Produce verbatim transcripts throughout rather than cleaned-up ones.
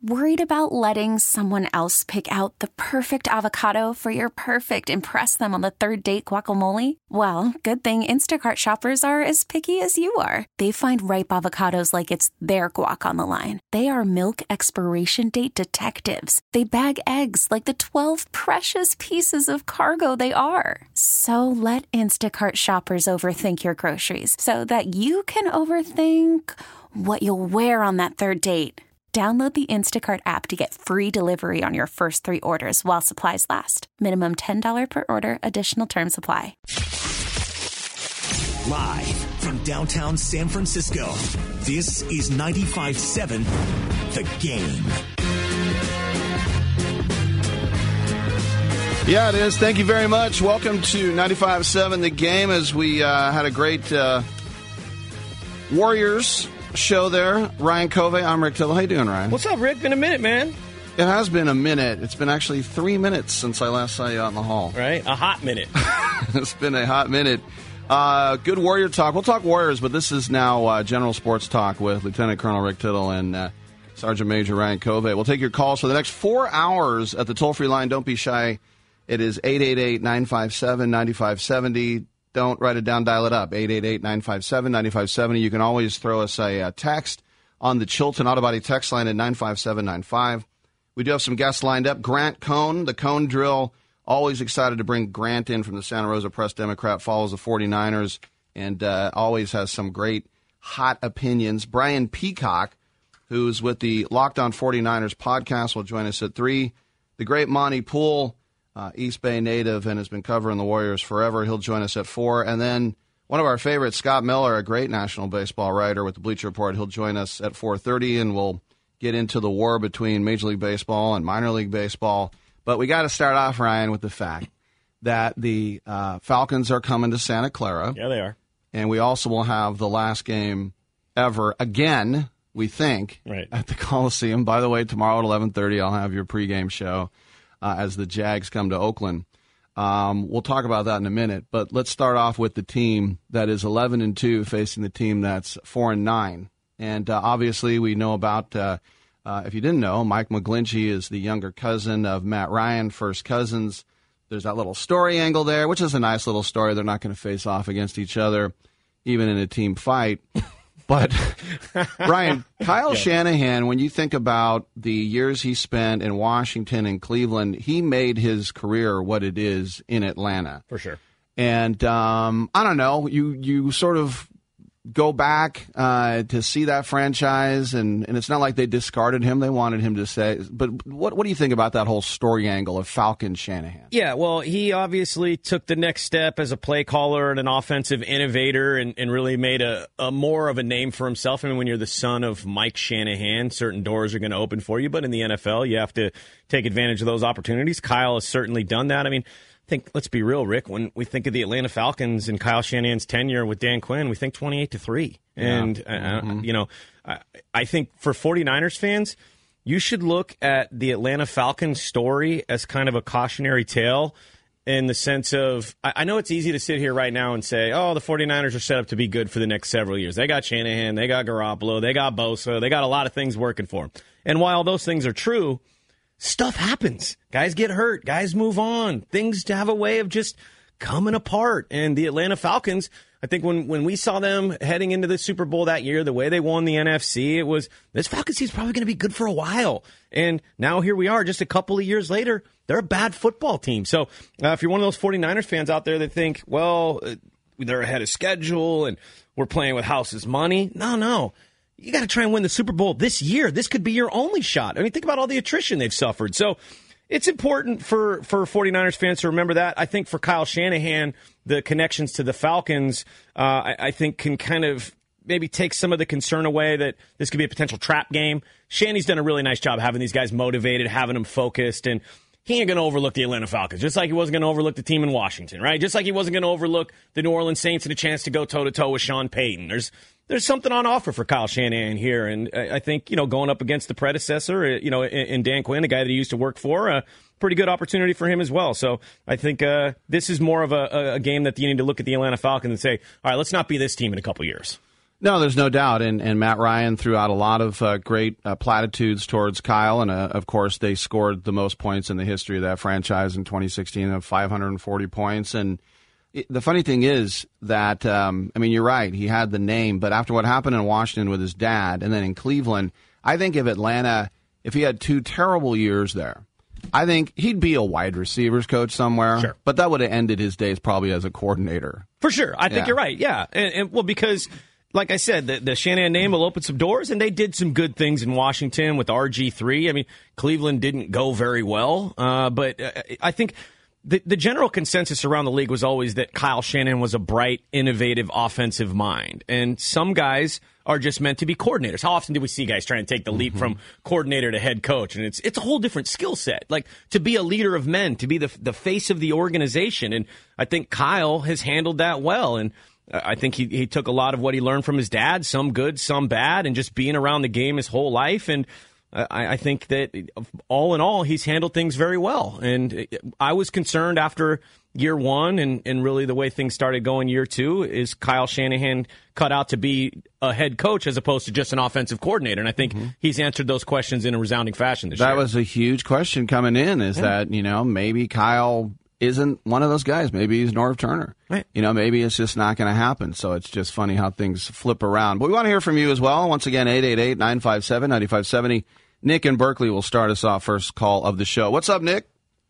Worried about letting someone else pick out the perfect avocado for your perfect impress them on the third date guacamole? Well, good thing Instacart shoppers are as picky as you are. They find ripe avocados like it's their guac on the line. They are milk expiration date detectives. They bag eggs like the twelve precious pieces of cargo they are. So let Instacart shoppers overthink your groceries so that you can overthink what you'll wear on that third date. Download the Instacart app to get free delivery on your first three orders while supplies last. Minimum ten dollars per order. Additional terms apply. Live from downtown San Francisco, this is ninety-five seven The Game. Yeah, it is. Thank you very much. Welcome to ninety-five seven The Game as we uh, had a great uh, Warriors show there. Ryan Covey, I'm Rick Tittle. How you doing, Ryan? What's up, Rick? Been a minute, man. It has been a minute. It's been actually three minutes since I last saw you out in the hall. Right? A hot minute. It's been a hot minute. Uh, good Warrior talk. We'll talk Warriors, but this is now uh, general sports talk with Lieutenant Colonel Rick Tittle and uh, Sergeant Major Ryan Covey. We'll take your calls for the next four hours at the toll-free line. Don't be shy. It is eight eight eight, nine five seven, nine five seven zero. Don't write it down, dial it up, eight eight eight, nine five seven, nine five seven zero. You can always throw us a uh, text on the Chilton Auto Body text line at nine five seven nine five. We do have some guests lined up. Grant Cohn, the Cohn Drill, always excited to bring Grant in from the Santa Rosa Press-Democrat, follows the 49ers, and uh, always has some great hot opinions. Brian Peacock, who's with the Locked On 49ers podcast, will join us at three. The great Monty Poole, Uh, East Bay native and has been covering the Warriors forever. He'll join us at four. And then one of our favorites, Scott Miller, a great national baseball writer with the Bleacher Report. He'll join us at four thirty, and we'll get into the war between Major League Baseball and minor league baseball. But we got to start off, Ryan, with the fact that the uh, Falcons are coming to Santa Clara. Yeah, they are. And we also will have the last game ever again, we think, right, at the Coliseum. By the way, tomorrow at eleven thirty, I'll have your pregame show. Uh, as the Jags come to Oakland. Um, we'll talk about that in a minute, but let's start off with the team that is eleven and two facing the team that's four and nine. And uh, obviously we know about, uh, uh, if you didn't know, Mike McGlinchey is the younger cousin of Matt Ryan, first cousins. There's that little story angle there, which is a nice little story. They're not going to face off against each other, even in a team fight. But, Ryan, Kyle yeah. Shanahan, when you think about the years he spent in Washington and Cleveland, he made his career what it is in Atlanta. For sure. And um, I don't know, you, you sort of go back uh, to see that franchise, and, and it's not like they discarded him. They wanted him to stay. But what what do you think about that whole story angle of Falcon Shanahan? Yeah, well, he obviously took the next step as a play caller and an offensive innovator and, and really made a, a more of a name for himself. I mean, when you're the son of Mike Shanahan, certain doors are going to open for you. But in the N F L, you have to take advantage of those opportunities. Kyle has certainly done that. I mean, I think, let's be real, Rick, when we think of the Atlanta Falcons and Kyle Shanahan's tenure with Dan Quinn, we think twenty-eight to three. And, yeah. mm-hmm. uh, you know, I, I think for 49ers fans, you should look at the Atlanta Falcons story as kind of a cautionary tale in the sense of, I, I know it's easy to sit here right now and say, oh, the 49ers are set up to be good for the next several years. They got Shanahan, they got Garoppolo, they got Bosa, they got a lot of things working for them. And while those things are true, stuff happens. Guys get hurt. Guys move on. Things have a way of just coming apart. And the Atlanta Falcons, I think when, when we saw them heading into the Super Bowl that year, the way they won the N F C, it was, this Falcons team's probably going to be good for a while. And now here we are, just a couple of years later, they're a bad football team. So uh, if you're one of those 49ers fans out there that think, well, uh, they're ahead of schedule and we're playing with house's money. No, no. You got to try and win the Super Bowl this year. This could be your only shot. I mean, think about all the attrition they've suffered. So it's important for, for 49ers fans to remember that. I think for Kyle Shanahan, the connections to the Falcons, uh, I, I think can kind of maybe take some of the concern away that this could be a potential trap game. Shanny's done a really nice job having these guys motivated, having them focused, and he ain't going to overlook the Atlanta Falcons, just like he wasn't going to overlook the team in Washington, right? Just like he wasn't going to overlook the New Orleans Saints and a chance to go toe-to-toe with Sean Payton. There's there's something on offer for Kyle Shanahan here, and I think, you know, going up against the predecessor, you know, in Dan Quinn, the guy that he used to work for, a pretty good opportunity for him as well. So I think uh, this is more of a, a game that you need to look at the Atlanta Falcons and say, all right, let's not be this team in a couple years. No, there's no doubt. And, and Matt Ryan threw out a lot of uh, great uh, platitudes towards Kyle. And, uh, of course, they scored the most points in the history of that franchise in twenty sixteen of five hundred forty points. And it, the funny thing is that, um, I mean, you're right. He had the name. But after what happened in Washington with his dad and then in Cleveland, I think if Atlanta, if he had two terrible years there, I think he'd be a wide receivers coach somewhere. Sure. But that would have ended his days probably as a coordinator. For sure. I think Yeah. you're right. Yeah. And, and well, because... Like I said, the, the Shanahan name will open some doors, and they did some good things in Washington with R G three. I mean, Cleveland didn't go very well, uh, but uh, I think the, the general consensus around the league was always that Kyle Shanahan was a bright, innovative offensive mind. And some guys are just meant to be coordinators. How often do we see guys trying to take the leap mm-hmm. from coordinator to head coach? And it's it's a whole different skill set. Like, to be a leader of men, to be the the face of the organization. And I think Kyle has handled that well. And I think he, he took a lot of what he learned from his dad, some good, some bad, and just being around the game his whole life. And I, I think that all in all, he's handled things very well. And I was concerned after year one and, and really the way things started going year two is Kyle Shanahan cut out to be a head coach as opposed to just an offensive coordinator. And I think mm-hmm. he's answered those questions in a resounding fashion this that year. That was a huge question coming in is yeah. that, you know, maybe Kyle isn't one of those guys. Maybe he's Norv Turner. Right. You know, maybe it's just not going to happen. So it's just funny how things flip around. But we want to hear from you as well. Once again, eight eight eight, nine five seven, nine five seven zero. Nick in Berkeley will start us off first call of the show. What's up, Nick?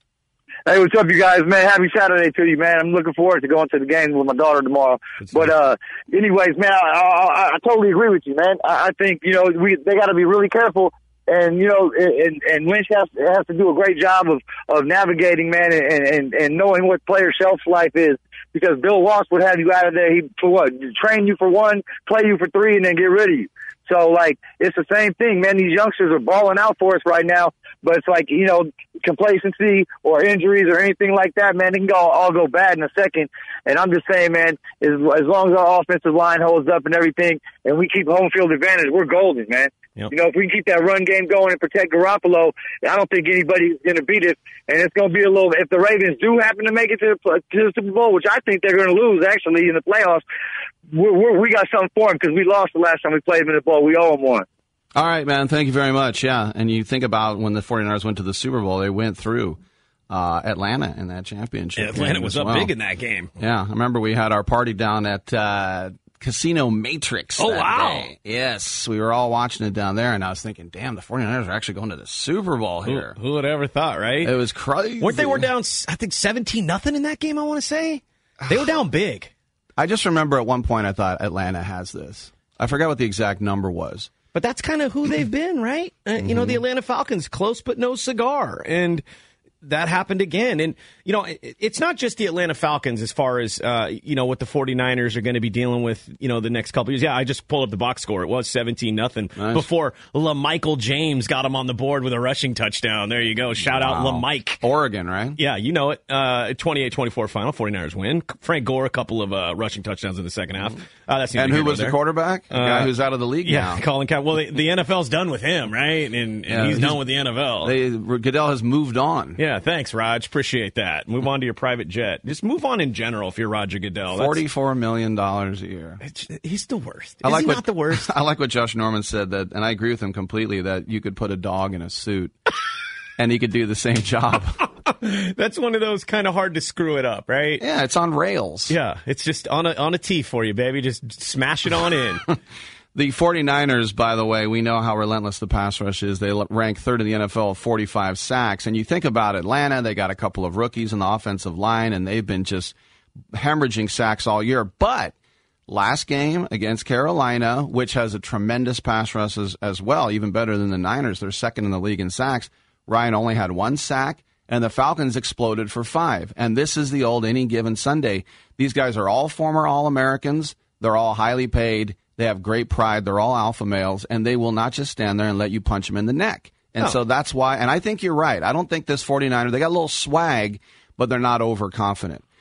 Hey, what's up, you guys, man? Happy Saturday to you, man. I'm looking forward to going to the game with my daughter tomorrow. That's but, uh, anyways, man, I, I, I totally agree with you, man. I, I think, you know, we they got to be really careful. And, you know, and, and Lynch has, has to do a great job of, of navigating, man, and, and, and knowing what player shelf life is. Because Bill Walsh would have you out of there, he for what? Train you for one, play you for three, and then get rid of you. So, like, it's the same thing, man. These youngsters are balling out for us right now. But it's like, you know, complacency or injuries or anything like that, man, it can go, all go bad in a second. And I'm just saying, man, as, as long as our offensive line holds up and everything, and we keep home field advantage, we're golden, man. Yep. You know, if we can keep that run game going and protect Garoppolo, I don't think anybody's going to beat us. And it's going to be a little, if the Ravens do happen to make it to the, to the Super Bowl, which I think they're going to lose, actually, in the playoffs, we're, we're, we got something for them because we lost the last time we played them in the bowl. We owe them one. All right, man. Thank you very much. Yeah, and you think about when the 49ers went to the Super Bowl, they went through uh, Atlanta in that championship. Yeah, Atlanta was up well. big in that game. Yeah, I remember we had our party down at uh, Casino Matrix. Oh, that wow. day. Yes, we were all watching it down there, and I was thinking, damn, the 49ers are actually going to the Super Bowl here. Who, who would ever thought, right? It was crazy. Weren't they were down, I think, seventeen nothing in that game, I want to say? They were down big. I just remember at one point I thought Atlanta has this. I forgot what the exact number was. But that's kind of who they've been, right? Uh, mm-hmm. You know, the Atlanta Falcons, close but no cigar. And that happened again. And, you know, it, it's not just the Atlanta Falcons as far as, uh, you know, what the 49ers are going to be dealing with, you know, the next couple of years. Yeah, I just pulled up the box score. It was seventeen nothing nice. Before LaMichael James got him on the board with a rushing touchdown. There you go. Shout wow. out LaMike. Oregon, right? Yeah, you know it. Uh, twenty-eight twenty-four final. 49ers win. Frank Gore, a couple of uh, rushing touchdowns in the second half. Uh, that's and who was there. the quarterback? The uh, guy who's out of the league yeah, now. Colin Kaepernick. Well, the, the N F L's done with him, right? And, and yeah, he's, he's done with the N F L. They, Goodell has moved on. Yeah, thanks, Raj. Appreciate that. Move on to your private jet. Just move on in general if you're Roger Goodell. That's, forty-four million dollars a year. He's the worst. I Is like he what, not the worst? I like what Josh Norman said, that, and I agree with him completely, that you could put a dog in a suit and he could do the same job. That's one of those kind of hard to screw it up, right? Yeah, it's on rails. Yeah, it's just on a, on a tee for you, baby. Just smash it on in. The 49ers, by the way, we know how relentless the pass rush is. They rank third in the N F L, forty-five sacks. And you think about Atlanta, they got a couple of rookies on the offensive line, and they've been just hemorrhaging sacks all year. But last game against Carolina, which has a tremendous pass rush as, as well, even better than the Niners, they're second in the league in sacks, Ryan only had one sack, and the Falcons exploded for five. And this is the old any given Sunday. These guys are all former All-Americans. They're all highly paid. They have great pride. They're all alpha males, and they will not just stand there and let you punch them in the neck. And oh. so that's why, and I think you're right. I don't think this 49er, they got a little swag, but they're not overconfident.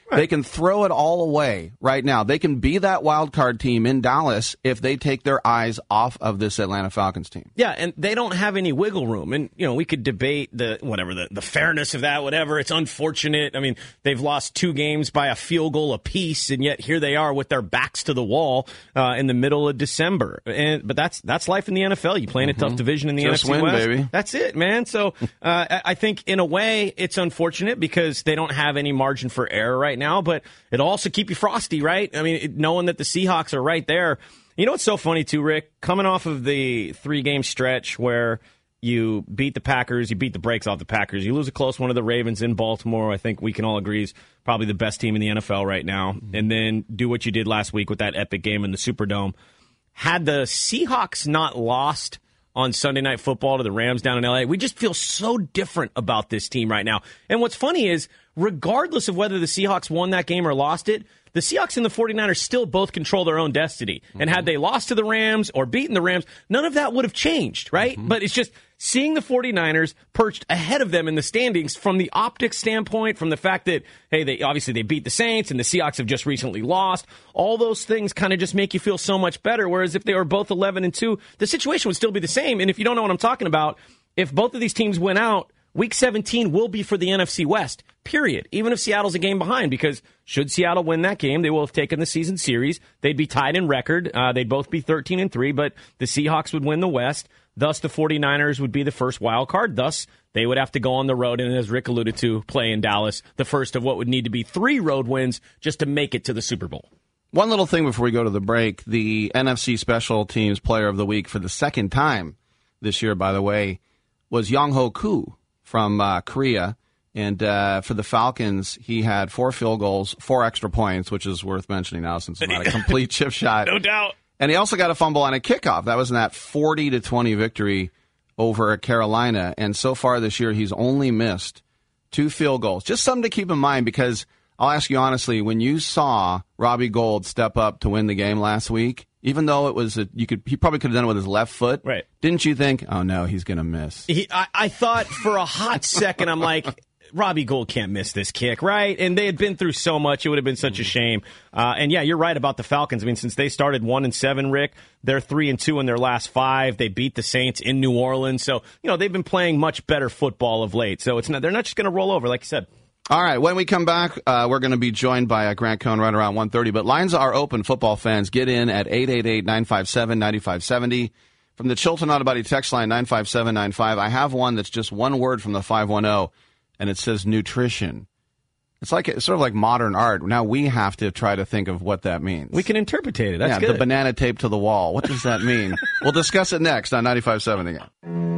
Right. They can throw it all away right now. They can be that wild card team in Dallas if they take their eyes off of this Atlanta Falcons team. Yeah, and they don't have any wiggle room. And, you know, we could debate the whatever the, the fairness of that, whatever. It's unfortunate. I mean, they've lost two games by a field goal apiece, and yet here they are with their backs to the wall uh, in the middle of December. And but that's that's life in the N F L. You play in a mm-hmm. tough division in the Just N F C win, West. Baby. That's it, man. So uh, I think in a way it's unfortunate because they don't have any margin for error right now, but it'll also keep you frosty, right? I mean, it, knowing that the Seahawks are right there. You know what's so funny, too, Rick? Coming off of the three-game stretch where you beat the Packers, you beat the brakes off the Packers, you lose a close one of the Ravens in Baltimore, I think we can all agree is probably the best team in the N F L right now, mm-hmm. and then do what you did last week with that epic game in the Superdome. Had the Seahawks not lost on Sunday Night Football to the Rams down in L A, we just feel so different about this team right now. And what's funny is, regardless of whether the Seahawks won that game or lost it, the Seahawks and the 49ers still both control their own destiny. Mm-hmm. And had they lost to the Rams or beaten the Rams, none of that would have changed, right? Mm-hmm. But it's just seeing the 49ers perched ahead of them in the standings from the optics standpoint, from the fact that, hey, they obviously they beat the Saints and the Seahawks have just recently lost. All those things kind of just make you feel so much better. Whereas if they were both eleven and two, the situation would still be the same. And if you don't know what I'm talking about, if both of these teams went out, Week seventeen will be for the N F C West, period. Even if Seattle's a game behind, because should Seattle win that game, they will have taken the season series. They'd be tied in record. Uh, they'd both be thirteen and three, but the Seahawks would win the West. Thus, the 49ers would be the first wild card. Thus, they would have to go on the road, and as Rick alluded to, play in Dallas, the first of what would need to be three road wins just to make it to the Super Bowl. One little thing before we go to the break, the N F C Special Teams Player of the Week for the second time this year, by the way, was Young-Ho Koo from uh, Korea. And uh, for the Falcons, he had four field goals, four extra points, which is worth mentioning now since it's not a complete chip shot. No doubt. And he also got a fumble on a kickoff. That was in that forty to twenty victory over Carolina. And so far this year, he's only missed two field goals. Just something to keep in mind, because I'll ask you honestly, when you saw Robbie Gould step up to win the game last week, even though it was a, you could, he probably could have done it with his left foot. Right. Didn't you think, oh no, he's going to miss? He, I, I thought for a hot second, I'm like, Robbie Gould can't miss this kick, right? And they had been through so much; it would have been such a shame. Uh, and yeah, you're right about the Falcons. I mean, since they started one and seven, Rick, they're three and two in their last five. They beat the Saints in New Orleans, so you know they've been playing much better football of late. So it's not they're not just going to roll over, like you said. All right, when we come back, uh, we're going to be joined by uh, Grant Cohn right around one thirty. But lines are open, football fans. Get in at eight eight eight, nine five seven, nine five seven zero. From the Chilton Auto Body text line, nine five seven nine five. I have one that's just one word from the five one zero, and it says nutrition. It's like it's sort of like modern art. Now we have to try to think of what that means. We can interpretate it. That's yeah, good. The banana tape to the wall. What does that mean? We'll discuss it next on ninety-five seven again.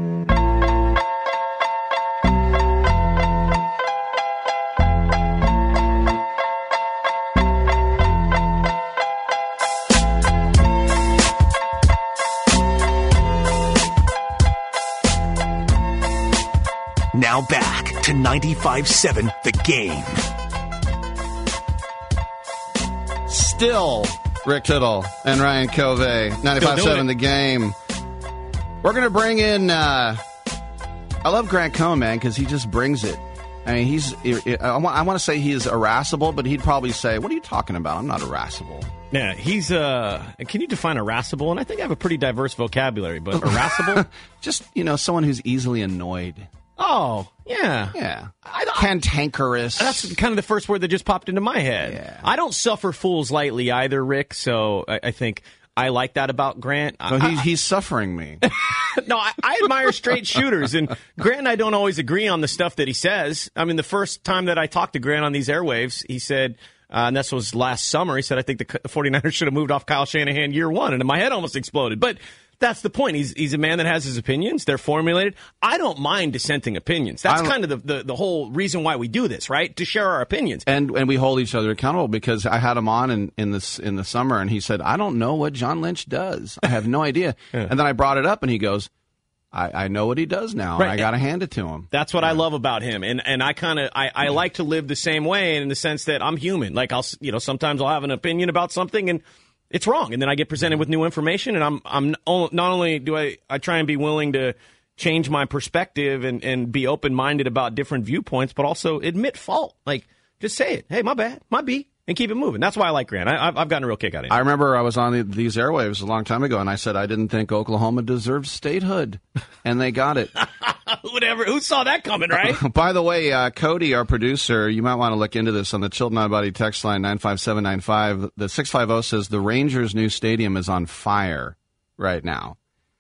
Now back to ninety-five seven The Game. Still Rick Tittle and Ryan Covey, ninety-five seven The Game. We're going to bring in, uh, I love Grant Cohn, man, because he just brings it. I mean, he's, I want to say he is irascible, but he'd probably say, what are you talking about? I'm not irascible. Yeah, he's, uh, can you define irascible? And I think I have a pretty diverse vocabulary, but irascible? Just, you know, someone who's easily annoyed. Oh, yeah. Yeah. I, I, Cantankerous. That's kind of the first word that just popped into my head. Yeah. I don't suffer fools lightly either, Rick, so I, I think I like that about Grant. So I, he's, he's suffering me. No, I, I admire straight shooters, and Grant and I don't always agree on the stuff that he says. I mean, the first time that I talked to Grant on these airwaves, he said, uh, and this was last summer, he said, I think the 49ers should have moved off Kyle Shanahan year one, and my head almost exploded. But that's the point. He's he's a man that has his opinions. They're formulated. I don't mind dissenting opinions. That's kind of the, the, the whole reason why we do this, right? To share our opinions. And and we hold each other accountable, because I had him on in, in, this, in the summer, and he said, I don't know what John Lynch does. I have no idea. Yeah. And then I brought it up, and he goes, I, I know what he does now, right. And I got to hand it to him. That's what yeah. I love about him. And and I kind of I, I like to live the same way, in the sense that I'm human. Like, I'll you know sometimes I'll have an opinion about something, and it's wrong, and then I get presented with new information, and I'm I'm not only do I I try and be willing to change my perspective and, and be open minded about different viewpoints, but also admit fault. Like, Just say it. Hey, my bad. My B. And keep it moving. That's why I like Grant. I, I've, I've gotten a real kick out of it. I remember I was on the, these airwaves a long time ago, and I said I didn't think Oklahoma deserved statehood, and they got it. Whatever. Who saw that coming, right? By the way, uh, Cody, our producer, you might want to look into this on the Chilton On Body text line nine five seven nine five. The six five zero says the Rangers' new stadium is on fire right now.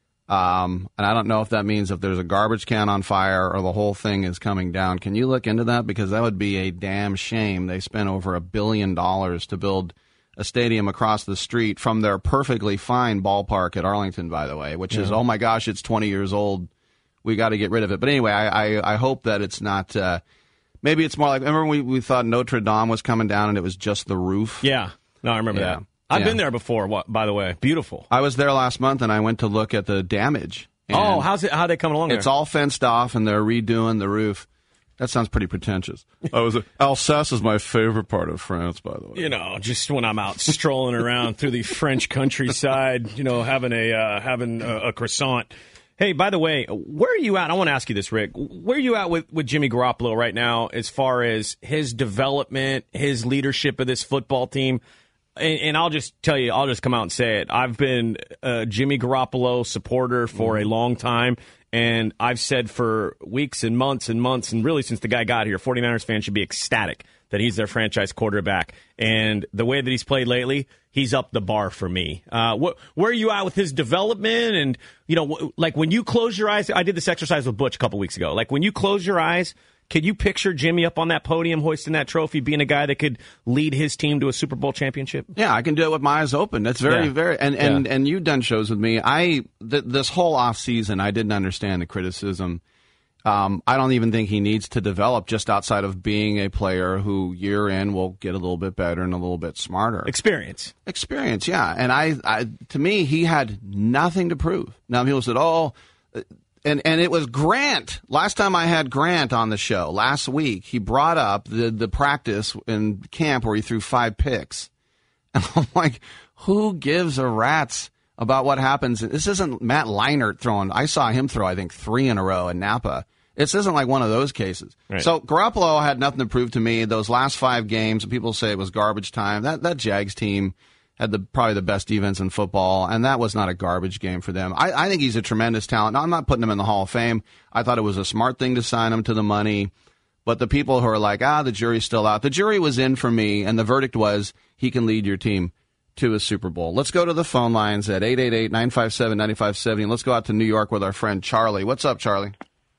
Um, and I don't know if that means if there's a garbage can on fire or the whole thing is coming down. Can you look into that? Because that would be a damn shame. They spent over a billion dollars to build a stadium across the street from their perfectly fine ballpark at Arlington, by the way, which yeah. is, oh my gosh, it's twenty years old. We got to get rid of it. But anyway, I, I, I hope that it's not, uh, maybe it's more like, remember we, we thought Notre Dame was coming down and it was just the roof? Yeah. No, I remember yeah. that. I've yeah. been there before, what, by the way. Beautiful. I was there last month, and I went to look at the damage. Oh, how's it? How they coming along there? It's all fenced off, and they're redoing the roof. That sounds pretty pretentious. I was Alsace is my favorite part of France, by the way. You know, just when I'm out strolling around through the French countryside, you know, having a uh, having a, a croissant. Hey, by the way, where are you at? I want to ask you this, Rick. Where are you at with, with Jimmy Garoppolo right now as far as his development, his leadership of this football team? And, and I'll just tell you, I'll just come out and say it. I've been a Jimmy Garoppolo supporter for a long time, and I've said for weeks and months and months, and really since the guy got here, 49ers fans should be ecstatic that he's their franchise quarterback. And the way that he's played lately, he's up the bar for me. Uh, wh- where are you at with his development? And, you know, w- like when you close your eyes, I did this exercise with Butch a couple weeks ago. Like when you close your eyes, could you picture Jimmy up on that podium hoisting that trophy, being a guy that could lead his team to a Super Bowl championship? Yeah, I can do it with my eyes open. That's very, yeah. very, and, and, yeah. and you've done shows with me. I, th- this whole off season, I didn't understand the criticism. Um, I don't even think he needs to develop just outside of being a player who year in will get a little bit better and a little bit smarter. Experience. Experience, yeah. And I, I to me, he had nothing to prove. Now, people said, oh, And and it was Grant. Last time I had Grant on the show, last week, he brought up the, the practice in camp where he threw five picks. And I'm like, who gives a rat's about what happens? This isn't Matt Leinart throwing. I saw him throw, I think, three in a row in Napa. This isn't like one of those cases. Right. So Garoppolo had nothing to prove to me. Those last five games, people say it was garbage time. That that Jags team had the probably the best defense in football, and that was not a garbage game for them. I, I think he's a tremendous talent. Now, I'm not putting him in the Hall of Fame. I thought it was a smart thing to sign him to the money. But the people who are like, ah, the jury's still out. The jury was in for me, and the verdict was he can lead your team to a Super Bowl. Let's go to the phone lines at eight eight eight, nine five seven, nine five seven zero. Let's go out to New York with our friend Charlie. What's up, Charlie?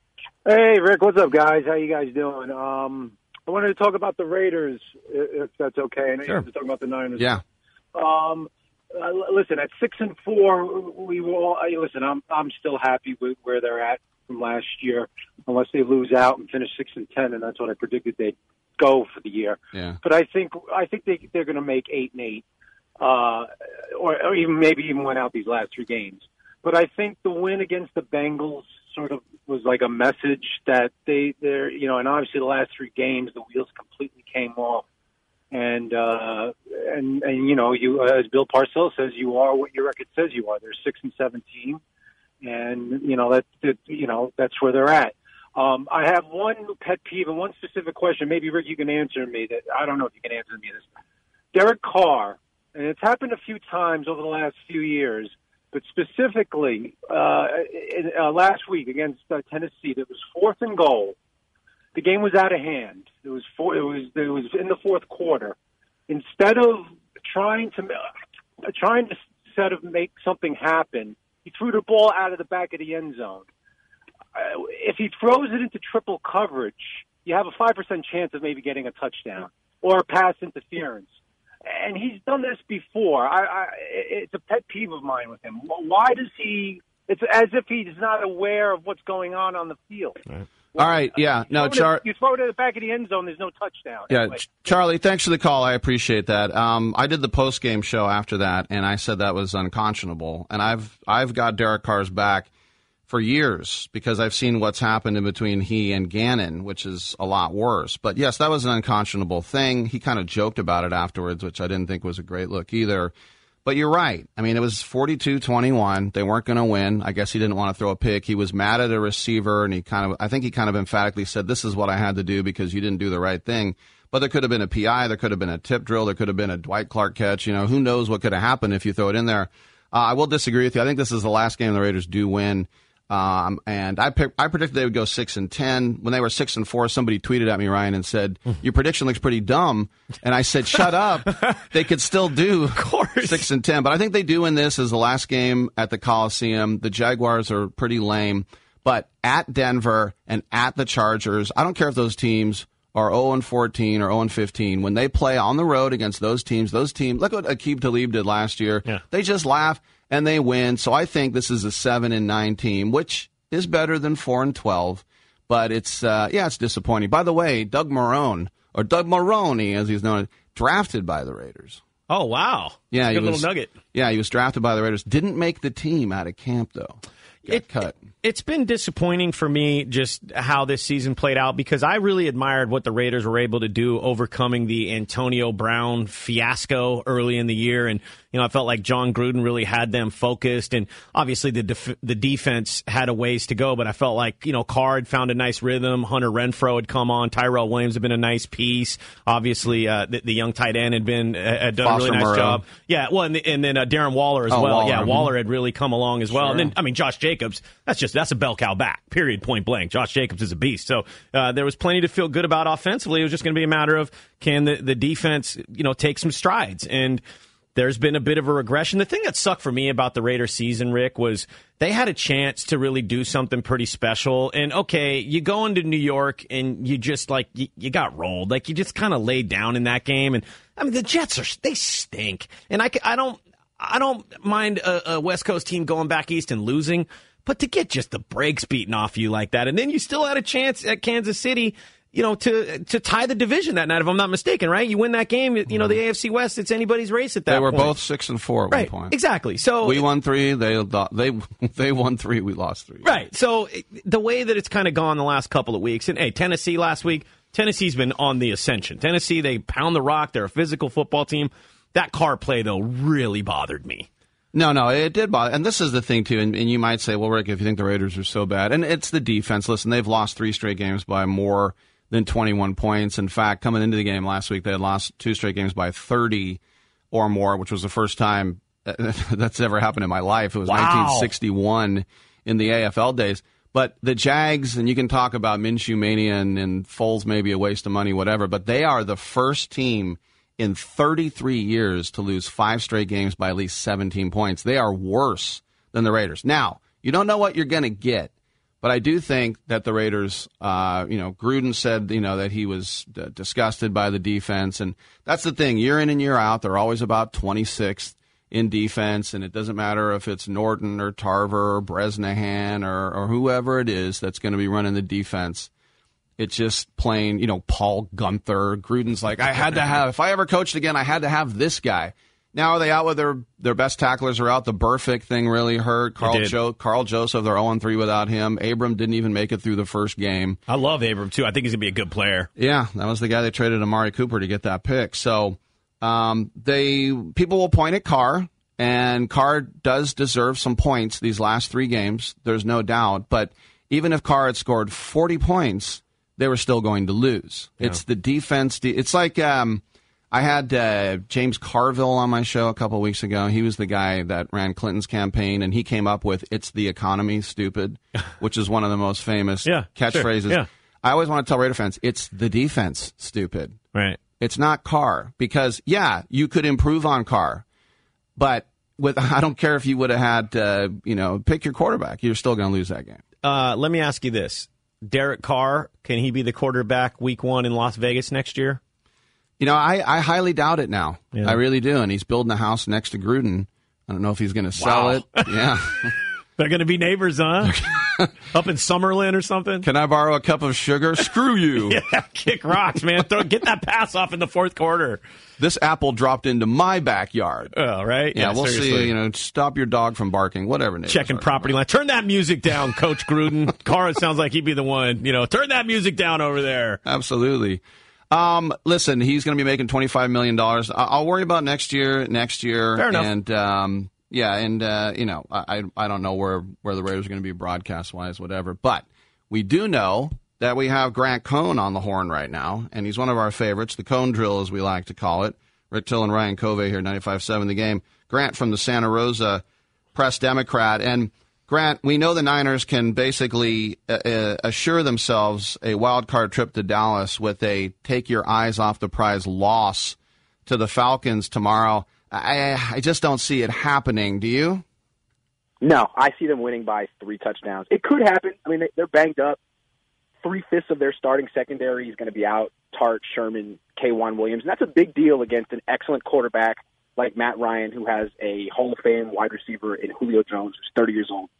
Hey, Rick. What's up, guys? How you guys doing? Um, I wanted to talk about the Raiders, if that's okay. I know Sure. you were talking about the Niners. Yeah. Um, uh, listen, at six and four, we will. Uh, listen, I'm I'm still happy with where they're at from last year, unless they lose out and finish six and ten, and that's what I predicted they'd go for the year. Yeah. But I think I think they they're going to make eight and eight, uh, or, or even maybe even win out these last three games. But I think the win against the Bengals sort of was like a message that they they're you know, and obviously the last three games the wheels completely came off. And, uh, and, and, you know, you, as Bill Parcells says, you are what your record says you are. They're six and seventeen. And, you know, that, that, you know, that's where they're at. Um, I have one pet peeve and one specific question. Maybe, Rick, you can answer me that. I don't know if you can answer me this. Derek Carr, and it's happened a few times over the last few years, but specifically, uh, in, uh last week against uh, Tennessee, it was fourth and goal. The game was out of hand. It was four, it was it was in the fourth quarter. Instead of trying to uh, trying to instead of make something happen, he threw the ball out of the back of the end zone. Uh, if he throws it into triple coverage, you have a five percent chance of maybe getting a touchdown or a pass interference. And he's done this before. I, I, it's a pet peeve of mine with him. Why does he? It's as if he's not aware of what's going on on the field. Right. All right, yeah. No, Char- you throw it at the back of the end zone, there's no touchdown. Yeah, anyway. Ch- Charlie, thanks for the call. I appreciate that. Um, I did the post-game show after that, and I said that was unconscionable. And I've I've got Derek Carr's back for years because I've seen what's happened in between he and Gannon, which is a lot worse. But, yes, that was an unconscionable thing. He kind of joked about it afterwards, which I didn't think was a great look either. But you're right. I mean, it was forty-two twenty-one. They weren't going to win. I guess he didn't want to throw a pick. He was mad at a receiver, and he kind of, I think he kind of emphatically said, this is what I had to do because you didn't do the right thing. But there could have been a P I, there could have been a tip drill, there could have been a Dwight Clark catch. You know, who knows what could have happened if you throw it in there. Uh, I will disagree with you. I think this is the last game the Raiders do win. Um, and I pick, I predicted they would go six and ten. When they were six and four, somebody tweeted at me, Ryan, and said, "Your prediction looks pretty dumb." And I said, "Shut up! They could still do of course. six and ten." But I think they do win this as the last game at the Coliseum. The Jaguars are pretty lame, but at Denver and at the Chargers, I don't care if those teams are zero and fourteen or zero and fifteen. When they play on the road against those teams, those teams, look what Aqib Talib did last year. Yeah. They just laugh. And they win, so I think this is a seven and nine team, which is better than four and twelve. But it's uh, yeah, it's disappointing. By the way, Doug Marrone or Doug Maroney, as he's known, drafted by the Raiders. Oh wow, Yeah, good he was, little nugget. Yeah, he was drafted by the Raiders. Didn't make the team out of camp though. Got It, cut. It's been disappointing for me just how this season played out because I really admired what the Raiders were able to do overcoming the Antonio Brown fiasco early in the year. And, you know, I felt like John Gruden really had them focused. And obviously the def- the defense had a ways to go, but I felt like, you know, Carr had found a nice rhythm. Hunter Renfrow had come on. Tyrell Williams had been a nice piece. Obviously, uh, the, the young tight end had been uh, had done Foster a really nice Moreau. job. Yeah, well, and, the, and then uh, Darren Waller as Oh, well. Waller. Yeah, Mhm. Waller had really come along as well. Sure. And then, I mean, Josh Jacobs, that's just that's a bell cow back, period, point blank. Josh Jacobs is a beast. So uh, there was plenty to feel good about offensively. It was just going to be a matter of can the, the defense, you know, take some strides. And there's been a bit of a regression. The thing that sucked for me about the Raiders season, Rick, was they had a chance to really do something pretty special. And, okay, you go into New York and you just, like, you, you got rolled. Like, you just kind of laid down in that game. And, I mean, the Jets, are they stink. And I, I don't I don't mind a, a West Coast team going back east and losing. But to get just the brakes beaten off you like that, and then you still had a chance at Kansas City, you know, to to tie the division that night, if I'm not mistaken, right? You win that game, you know, the A F C West, it's anybody's race at that They were point. both six and four at right, one point. Exactly. So We won three. They they they won three. We lost three. Right. So the way that it's kind of gone the last couple of weeks, and hey, Tennessee last week, Tennessee's been on the ascension. Tennessee, they pound the rock. They're a physical football team. That Carr play, though, really bothered me. No, no, it did bother. And this is the thing, too. And, and you might say, well, Rick, if you think the Raiders are so bad, and it's the defense. Listen, they've lost three straight games by more than twenty-one points. In fact, coming into the game last week, they had lost two straight games by thirty or more, which was the first time that's ever happened in my life. It was Wow. nineteen sixty-one in the A F L days. But the Jags, and you can talk about Minshew mania and, and Foles may be a waste of money, whatever, but they are the first team in thirty-three years to lose five straight games by at least seventeen points. They are worse than the Raiders. Now, you don't know what you're going to get, but I do think that the Raiders, uh, you know, Gruden said, you know, that he was uh, disgusted by the defense. And that's the thing. Year in and year out, they're always about twenty-sixth in defense. And it doesn't matter if it's Norton or Tarver or Bresnahan or, or whoever it is that's going to be running the defense. It's just plain, you know, Paul Gunther. Gruden's like, I had to have, if I ever coached again, I had to have this guy. Now are they out with their, their best tacklers are out? The Burfict thing really hurt. Carl, jo- Carl Joseph, they're oh and three without him. Abram didn't even make it through the first game. I love Abram, too. I think he's going to be a good player. Yeah, that was the guy they traded Amari Cooper to get that pick. So um, they people will point at Carr, and Carr does deserve some points these last three games. There's no doubt. But even if Carr had scored forty points, they were still going to lose. Yeah. It's the defense. De- it's like um, I had uh, James Carville on my show a couple of weeks ago. He was the guy that ran Clinton's campaign, and he came up with "It's the economy, stupid," which is one of the most famous yeah, catchphrases. Sure, yeah. I always want to tell Raider fans, it's the defense, stupid. Right. It's not Carr. Because, yeah, you could improve on Carr, but with I don't care if you would have had, uh, you know, pick your quarterback. You're still going to lose that game. Uh, let me ask you this. Derek Carr, can he be the quarterback week one in Las Vegas next year? You know, I, I highly doubt it now. Yeah. I really do. And he's building a house next to Gruden. I don't know if he's going to sell Wow. it. Yeah. They're going to be neighbors, huh? Up in Summerlin or something? Can I borrow a cup of sugar? Screw you. Yeah, kick rocks, man. Throw, get that pass off in the fourth quarter. This apple dropped into my backyard. Oh, right? Yeah, Yeah, we'll seriously. see. You know, stop your dog from barking, whatever. Checking property line. Turn that music down, Coach Gruden. Carr sounds like he'd be the one. You know, turn that music down over there. Absolutely. Um, listen, he's going to be making twenty-five million dollars. I- I'll worry about next year, next year. Fair enough. And, um, yeah, and, uh, you know, I, I don't know where, where the Raiders are going to be broadcast-wise, whatever. But we do know that we have Grant Cohn on the horn right now, and he's one of our favorites, the Cohn Drill, as we like to call it. Rick Till and Ryan Covey here, ninety-five point seven The Game. Grant from the Santa Rosa Press-Democrat. And, Grant, we know the Niners can basically uh, assure themselves a wild card trip to Dallas with a take-your-eyes-off-the-prize loss to the Falcons tomorrow. I, I just don't see it happening. Do you? No, I see them winning by three touchdowns. It could happen. I mean, they're banged up. Three-fifths of their starting secondary is going to be out. Tart, Sherman, K'Wan Williams. And that's a big deal against an excellent quarterback like Matt Ryan, who has a Hall of Fame wide receiver in Julio Jones, who's thirty years old.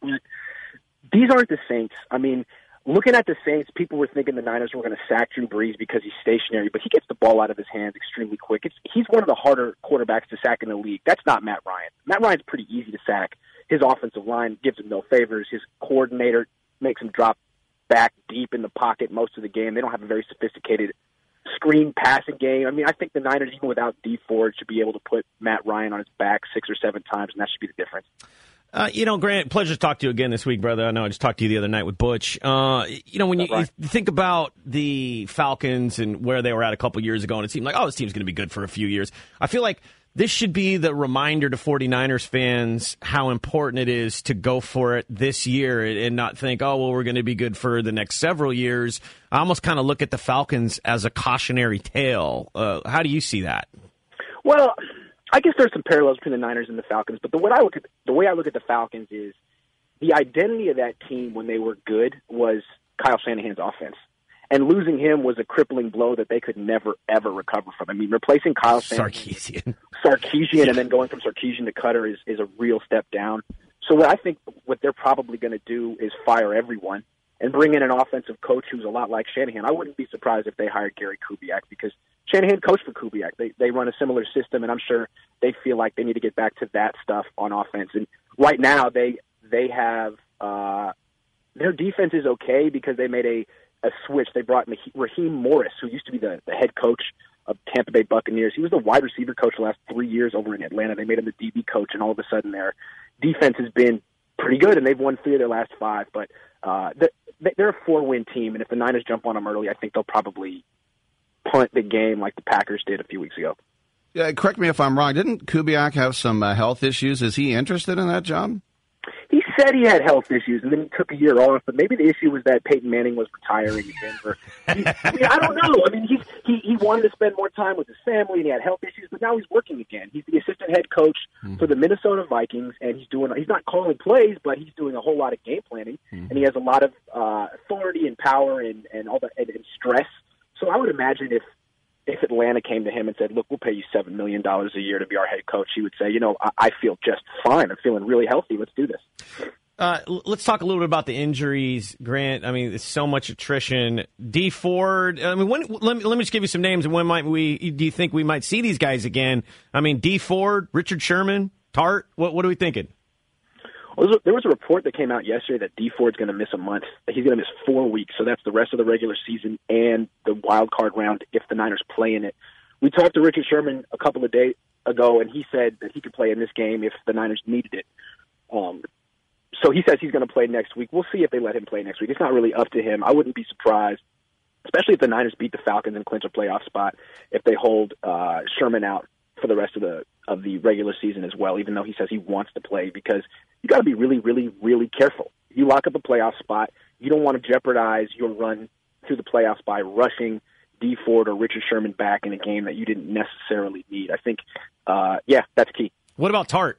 These aren't the Saints. I mean, looking at the Saints, people were thinking the Niners were going to sack Drew Brees because he's stationary, but he gets the ball out of his hands extremely quick. It's, he's one of the harder quarterbacks to sack in the league. That's not Matt Ryan. Matt Ryan's pretty easy to sack. His offensive line gives him no favors. His coordinator makes him drop back deep in the pocket most of the game. They don't have a very sophisticated screen passing game. I mean, I think the Niners, even without Dee Ford, should be able to put Matt Ryan on his back six or seven times, and that should be the difference. Uh, you know, Grant, pleasure to talk to you again this week, brother. I know I just talked to you the other night with Butch. Uh, you know, when you, right. you think about the Falcons and where they were at a couple years ago, and it seemed like, oh, this team's going to be good for a few years. I feel like this should be the reminder to 49ers fans how important it is to go for it this year and not think, oh, well, we're going to be good for the next several years. I almost kind of look at the Falcons as a cautionary tale. Uh, how do you see that? Well, I guess there's some parallels between the Niners and the Falcons, but the way I look at the way I look at the Falcons is the identity of that team when they were good was Kyle Shanahan's offense. And losing him was a crippling blow that they could never, ever recover from. I mean, replacing Kyle Shanahan, Sarkisian, Sarkisian and then going from Sarkisian to Cutter is, is a real step down. So what I think what they're probably going to do is fire everyone and bring in an offensive coach who's a lot like Shanahan. I wouldn't be surprised if they hired Gary Kubiak because Shanahan coached for Kubiak. They they run a similar system, and I'm sure they feel like they need to get back to that stuff on offense. And right now, they they have uh, their defense is okay because they made a a switch. They brought Raheem Morris, who used to be the, the head coach of Tampa Bay Buccaneers. He was the wide receiver coach the last three years over in Atlanta. They made him the D B coach, and all of a sudden their defense has been pretty good, and they've won three of their last five. But uh, they're a four-win team, and if the Niners jump on them early, I think they'll probably punt the game like the Packers did a few weeks ago. Yeah, correct me if I'm wrong. Didn't Kubiak have some uh, health issues? Is he interested in that job? He said he had health issues, and then he took a year off. But maybe the issue was that Peyton Manning was retiring in Denver. He, I mean, I don't know. I mean, he, he he wanted to spend more time with his family, and he had health issues. But now he's working again. He's the assistant head coach mm-hmm. for the Minnesota Vikings, and he's doing. He's not calling plays, but he's doing a whole lot of game planning, mm-hmm. and he has a lot of uh, authority and power and and all that and, and stress. So I would imagine if. If Atlanta came to him and said, look, we'll pay you seven million dollars a year to be our head coach, he would say, you know, I, I feel just fine. I'm feeling really healthy. Let's do this. Uh, let's talk a little bit about the injuries, Grant. I mean, there's so much attrition. Dee Ford, I mean, when, let, me, let me just give you some names. And when might we, do you think we might see these guys again? I mean, Dee Ford, Richard Sherman, Tart, what, what are we thinking? Well, there was a report that came out yesterday that Dee Ford's going to miss a month. He's going to miss four weeks, so that's the rest of the regular season and the wild card round if the Niners play in it. We talked to Richard Sherman a couple of days ago, and he said that he could play in this game if the Niners needed it. Um, so he says he's going to play next week. We'll see if they let him play next week. It's not really up to him. I wouldn't be surprised, especially if the Niners beat the Falcons and clinch a playoff spot, if they hold uh, Sherman out for the rest of the of the regular season as well, even though he says he wants to play, because you got to be really, really, really careful. You lock up a playoff spot, you don't want to jeopardize your run through the playoffs by rushing Dee Ford or Richard Sherman back in a game that you didn't necessarily need. I think, uh, yeah, that's key. What about Tart?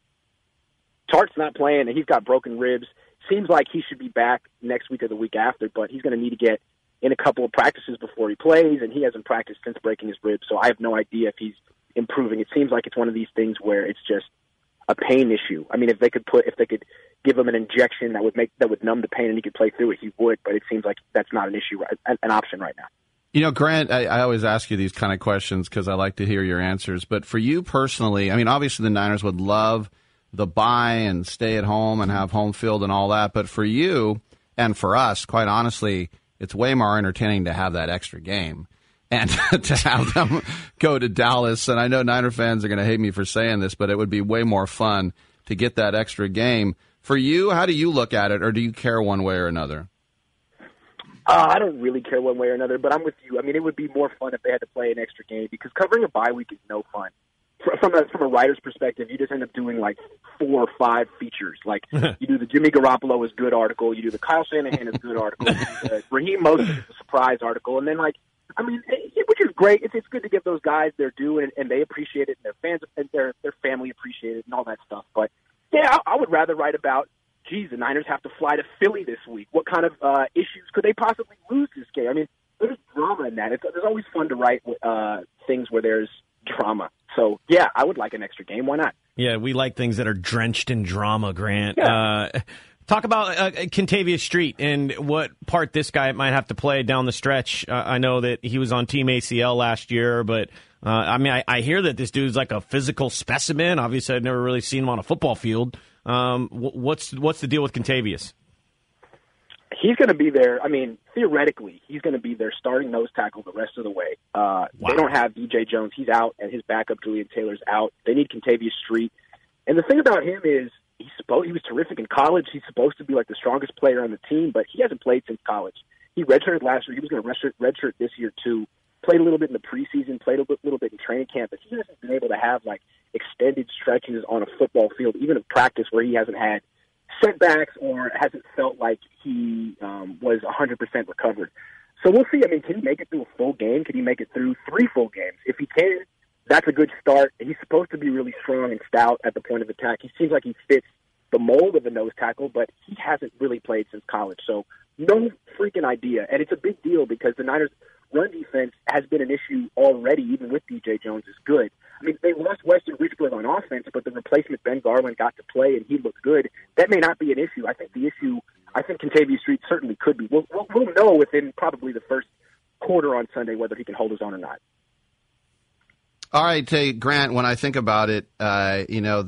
Tart's not playing, and he's got broken ribs. Seems like he should be back next week or the week after, but he's going to need to get in a couple of practices before he plays, and he hasn't practiced since breaking his ribs, so I have no idea if he's improving. It seems like it's one of these things where it's just a pain issue. I mean, if they could put, if they could give him an injection that would make that would numb the pain and he could play through it, he would. But it seems like that's not an issue, an, an option right now. You know, Grant, I, I always ask you these kind of questions because I like to hear your answers. But for you personally, I mean, obviously the Niners would love the bye and stay at home and have home field and all that. But for you and for us, quite honestly, it's way more entertaining to have that extra game. And to have them go to Dallas, and I know Niner fans are going to hate me for saying this, but it would be way more fun to get that extra game. For you, how do you look at it, or do you care one way or another? Uh, I don't really care one way or another, but I'm with you. I mean, it would be more fun if they had to play an extra game because covering a bye week is no fun. From a from a writer's perspective, you just end up doing like four or five features. Like you do the Jimmy Garoppolo is good article, you do the Kyle Shanahan is good article, you do the Raheem Mostert is a surprise article, and then like I mean, it, which is great. It's it's good to give those guys their due, and, and they appreciate it, and their fans and their their family appreciate it, and all that stuff. But yeah, I, I would rather write about, geez, the Niners have to fly to Philly this week. What kind of uh, issues could they possibly lose this game? I mean, there's drama in that. It's, it's always fun to write uh, things where there's drama. So, yeah, I would like an extra game. Why not? Yeah, we like things that are drenched in drama, Grant. Yeah. Uh, talk about uh, Kentavious Street and what part this guy might have to play down the stretch. Uh, I know that he was on Team A C L last year, but, uh, I mean, I, I hear that this dude's like a physical specimen. Obviously, I've never really seen him on a football field. Um, what's what's the deal with Kentavious? He's going to be there. I mean, theoretically, he's going to be their starting nose tackle the rest of the way. Uh, wow. They don't have D J Jones. He's out, and his backup, Julian Taylor's out. They need Kentavious Street. And the thing about him is he's supposed, he was terrific in college. He's supposed to be like the strongest player on the team, but he hasn't played since college. He redshirted last year. He was going to redshirt, redshirt this year, too. Played a little bit in the preseason, played a little bit in training camp, but he hasn't been able to have, like, extended stretches on a football field, even in practice where he hasn't had setbacks or hasn't felt like he um, was one hundred percent recovered. So we'll see. I mean, can he make it through a full game? Can he make it through three full games? If he can, that's a good start. He's supposed to be really strong and stout at the point of attack. He seems like he fits the mold of a nose tackle, but he hasn't really played since college. So no freaking idea. And it's a big deal because the Niners' run defense has been an issue already, even with D J Jones is good. I mean, they lost Weston Richburg on offense, but the replacement, Ben Garland, got to play, and he looked good. That may not be an issue. I think the issue, I think Kentavious Street certainly could be. We'll, we'll, we'll know within probably the first quarter on Sunday whether he can hold his own or not. All right, hey, Grant, when I think about it, uh, you know,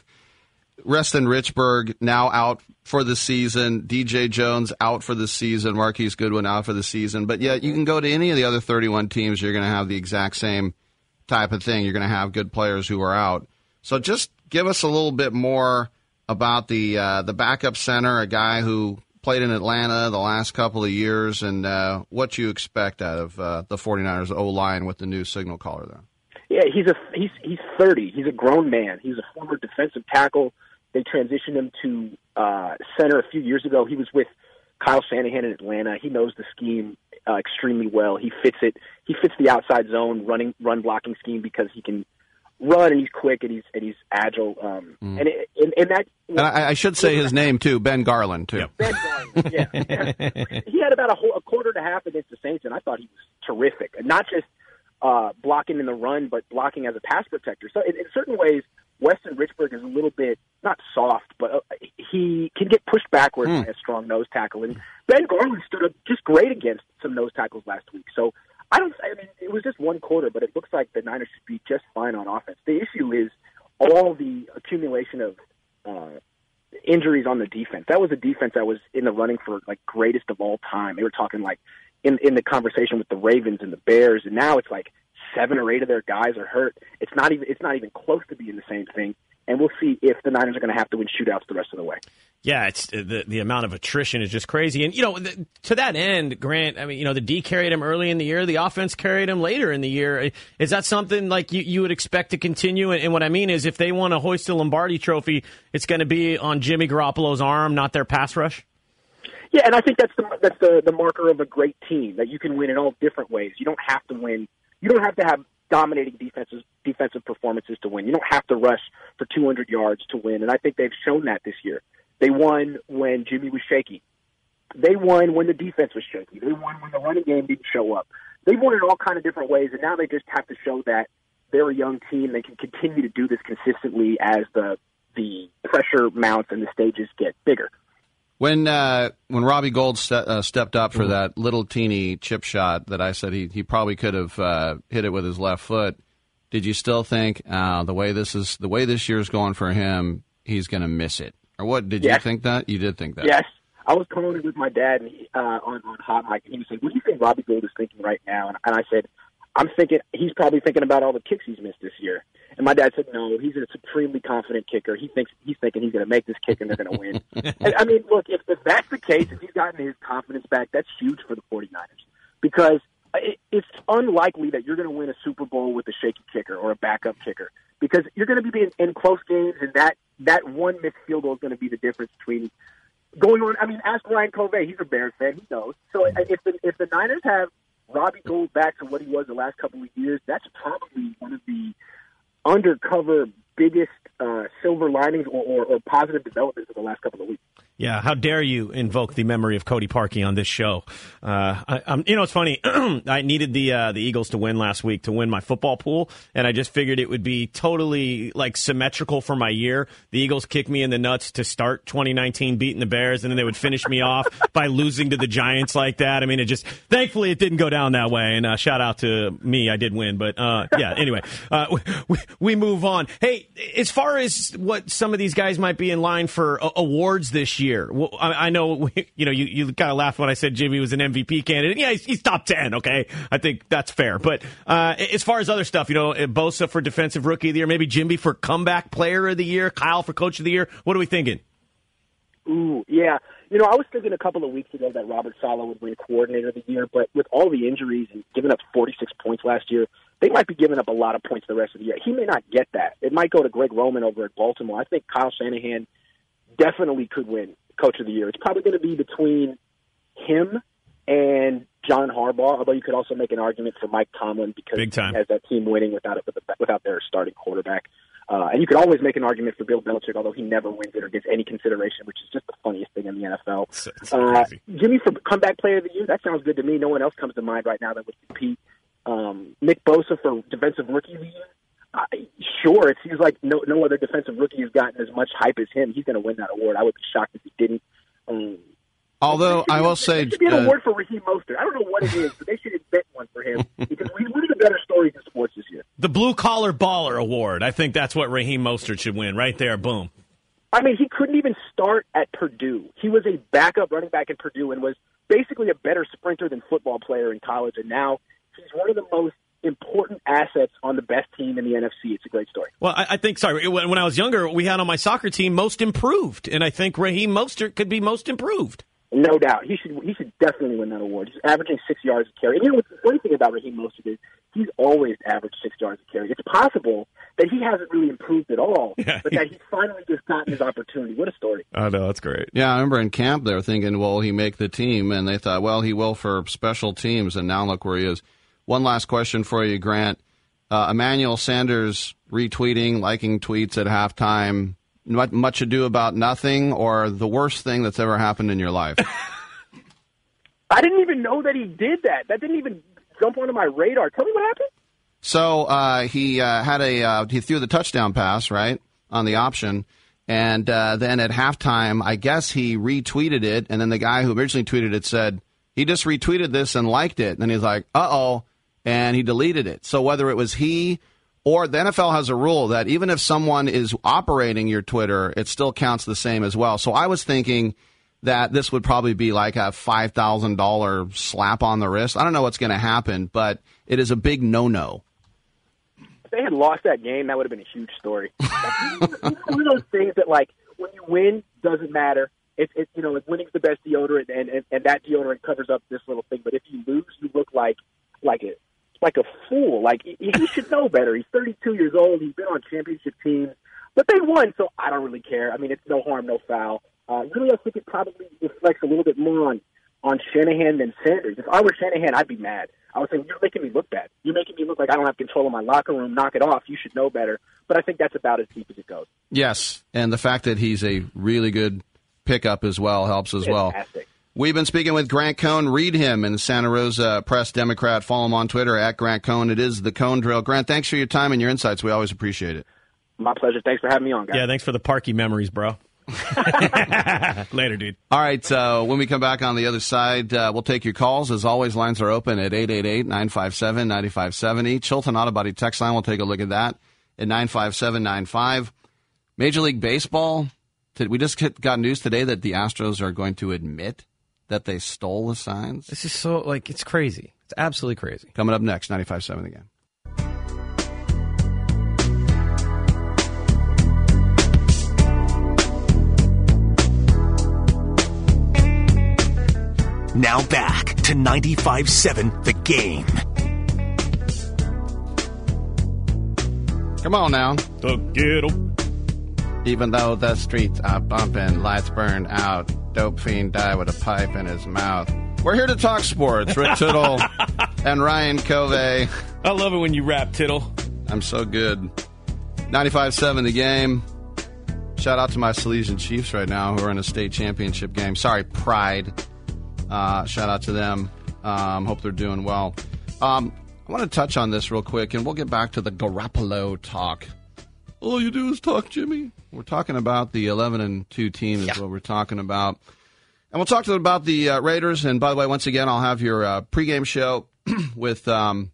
Weston Richburg now out for the season, D J Jones out for the season, Marquise Goodwin out for the season. But yet you can go to any of the other thirty-one teams, you're going to have the exact same type of thing. You're going to have good players who are out. So just give us a little bit more about the uh, the backup center, a guy who played in Atlanta the last couple of years, and uh, what you expect out of uh, the 49ers O-line with the new signal caller there. Yeah, he's a he's he's thirty. He's a grown man. He's a former defensive tackle. They transitioned him to uh, center a few years ago. He was with Kyle Shanahan in Atlanta. He knows the scheme uh, extremely well. He fits it. He fits the outside zone running run blocking scheme because he can run and he's quick and he's and he's agile. Um, mm. And it, and, and that. You know, and I, I should say his name too, Ben Garland too. Ben Garland. Yeah, yeah. He had about a, whole, a quarter and a half against the Saints, and I thought he was terrific. And not just uh, blocking in the run, but blocking as a pass protector. So in, in certain ways, Weston Richburg is a little bit, not soft, but uh, he can get pushed backwards mm. by a strong nose tackle. And Ben Garland stood up just great against some nose tackles last week. So I don't, I mean, it was just one quarter, but it looks like the Niners should be just fine on offense. The issue is all the accumulation of uh, injuries on the defense. That was a defense that was in the running for like greatest of all time. They were talking like in, in the conversation with the Ravens and the Bears, and now it's like seven or eight of their guys are hurt. It's not even it's not even close to being the same thing. And we'll see if the Niners are going to have to win shootouts the rest of the way. Yeah, it's the the amount of attrition is just crazy. And you know, the, to that end, Grant, I mean, you know, the D carried him early in the year, the offense carried him later in the year. Is that something like you, you would expect to continue? And, and what I mean is, if they want to hoist the Lombardi Trophy, it's going to be on Jimmy Garoppolo's arm, not their pass rush. Yeah, and I think that's the that's the, the marker of a great team, that you can win in all different ways. You don't have to win. You don't have to have dominating defenses, defensive performances to win. You don't have to rush for two hundred yards to win, and I think they've shown that this year. They won when Jimmy was shaky. They won when the defense was shaky. They won when the running game didn't show up. They won in all kind of different ways, and now they just have to show that they're a young team. They can continue to do this consistently as the the pressure mounts and the stages get bigger. When uh, when Robbie Gould st- uh, stepped up for mm-hmm. that little teeny chip shot that I said he, he probably could have uh, hit it with his left foot, did you still think uh, the way this is the way this year's going for him, he's going to miss it? Or what? Did yes. you think that? You did think that? Yes. I was calling it with my dad and he, uh, on on hot mic, and he was saying, "What do you think Robbie Gould is thinking right now?" And, and I said, "I'm thinking he's probably thinking about all the kicks he's missed this year." And my dad said, no, he's a supremely confident kicker. He thinks he's thinking he's going to make this kick and they're going to win. And, I mean, look, if, if that's the case, if he's gotten his confidence back, that's huge for the 49ers because it, it's unlikely that you're going to win a Super Bowl with a shaky kicker or a backup kicker because you're going to be in, in close games, and that, that one missed field goal is going to be the difference between going on. I mean, ask Ryan Covey. He's a Bears fan. He knows. So if the, if the Niners have Robbie Gould back to what he was the last couple of years, that's probably one of the undercover biggest uh, silver linings or, or, or positive developments of the last couple of weeks. Yeah, how dare you invoke the memory of Cody Parkey on this show? Uh, I, I'm, you know, it's funny. I needed the uh, the Eagles to win last week to win my football pool, and I just figured it would be totally like symmetrical for my year. The Eagles kick me in the nuts to start twenty nineteen beating the Bears, and then they would finish me off by losing to the Giants like that. I mean, it just thankfully it didn't go down that way. And uh, shout out to me, I did win. But uh, yeah, anyway, uh, we, we move on. Hey, as far as what some of these guys might be in line for uh, awards this year. Year. Well, I, I know, you know, you, you kind of laughed when I said Jimmy was an M V P candidate. Yeah, he's, he's top ten, okay? I think that's fair. But uh, as far as other stuff, you know, Bosa for Defensive Rookie of the Year, maybe Jimmy for Comeback Player of the Year, Kyle for Coach of the Year. What are we thinking? Ooh, yeah. You know, I was thinking a couple of weeks ago that Robert Saleh would win Coordinator of the Year, but with all the injuries and giving up forty-six points last year, they might be giving up a lot of points the rest of the year. He may not get that. It might go to Greg Roman over at Baltimore. I think Kyle Shanahan definitely could win Coach of the Year. It's probably going to be between him and John Harbaugh, although you could also make an argument for Mike Tomlin because Big time. he has that team winning without it, without their starting quarterback. Uh, and you could always make an argument for Bill Belichick, although he never wins it or gets any consideration, which is just the funniest thing in the N F L. It's, it's so uh, crazy. Jimmy for Comeback Player of the Year, that sounds good to me. No one else comes to mind right now that would compete. Um, Nick Bosa for Defensive Rookie of the Year. Uh, sure, it seems like no no other defensive rookie has gotten as much hype as him. He's going to win that award. I would be shocked if he didn't. Um, Although I will say, there should be an uh, award for Raheem Mostert. I don't know what it is, but they should invent one for him because we one of the better stories in sports this year. The Blue Collar Baller Award. I think that's what Raheem Mostert should win right there. Boom. I mean, he couldn't even start at Purdue. He was a backup running back at Purdue and was basically a better sprinter than football player in college, and now he's one of the most important assets on the best team in the N F C. It's a great story. Well, I, I think, sorry, when, when I was younger, we had on my soccer team Most Improved, and I think Raheem Mostert could be Most Improved. No doubt. He should He should definitely win that award. He's averaging six yards a carry. And you know what's the funny thing about Raheem Mostert is he's always averaged six yards a carry. It's possible that he hasn't really improved at all, Yeah. but that he's finally just gotten his opportunity. What a story. I know, that's great. yeah, I remember in camp they were thinking, will he make the team? And they thought, well, he will for special teams, and now look where he is. One last question for you, Grant. Uh, Emmanuel Sanders retweeting, liking tweets at halftime. Much, much ado about nothing, or the worst thing that's ever happened in your life? I didn't even know that he did that. That didn't even jump onto my radar. Tell me what happened. So uh, he uh, had a uh, he threw the touchdown pass right on the option, and uh, then at halftime, I guess he retweeted it, and then the guy who originally tweeted it said he just retweeted this and liked it, and then he's like, uh oh. And he deleted it. So whether it was he or the N F L has a rule that even if someone is operating your Twitter, it still counts the same as well. So I was thinking that this would probably be like a five thousand dollars slap on the wrist. I don't know what's going to happen, but it is a big no-no. If they had lost that game, that would have been a huge story. Like, one of those things that, like, when you win, doesn't matter. It's, it, you know, like winning's the best deodorant, and, and, and that deodorant covers up this little thing. But if you lose, you look like like a like a fool. Like he, he should know better. He's thirty-two years old. He's been on championship teams, but they won, so I don't really care. I mean, it's no harm, no foul. Uh, really, I think it probably reflects a little bit more on on Shanahan than Sanders. If I were Shanahan, I'd be mad. I would say, you're making me look bad. You're making me look like I don't have control of my locker room. Knock it off. You should know better. But I think that's about as deep as it goes. Yes, and the fact that he's a really good pickup as well helps as well. Fantastic. We've been speaking with Grant Cohn. Read him in Santa Rosa Press Democrat. Follow him on Twitter at Grant Cohn. It is the Cohn Drill. Grant, thanks for your time and your insights. We always appreciate it. My pleasure. Thanks for having me on, guys. Yeah, thanks for the Parkey memories, bro. Later, dude. All right, uh, when we come back on the other side, uh, we'll take your calls. As always, lines are open at eight eight eight, nine five seven, nine five seven zero. Chilton Auto Body text line, we'll take a look at that at nine five seven nine five. Major League Baseball, we just got news today that the Astros are going to admit that they stole the signs. This is so, like, it's crazy. It's absolutely crazy. Coming up next, ninety-five point seven again. Now back to ninety-five seven The Game. Come on now. The ghetto. Even though the streets are bumping, lights burn out, dope fiend die with a pipe in his mouth. We're here to talk sports. Rick Tittle and Ryan Covey. I love it when you rap, Tittle. I'm so good. ninety-five seven The Game. Shout out to my Salesian Chiefs right now who are in a state championship game. Sorry, Pride. Uh, shout out to them. Um, hope they're doing well. Um, I want to touch on this real quick, and we'll get back to the Garoppolo talk. All you do is talk, Jimmy. We're talking about the eleven and two team is yeah. what we're talking about. And we'll talk to them about the uh, Raiders. And by the way, once again, I'll have your uh, pregame show with um,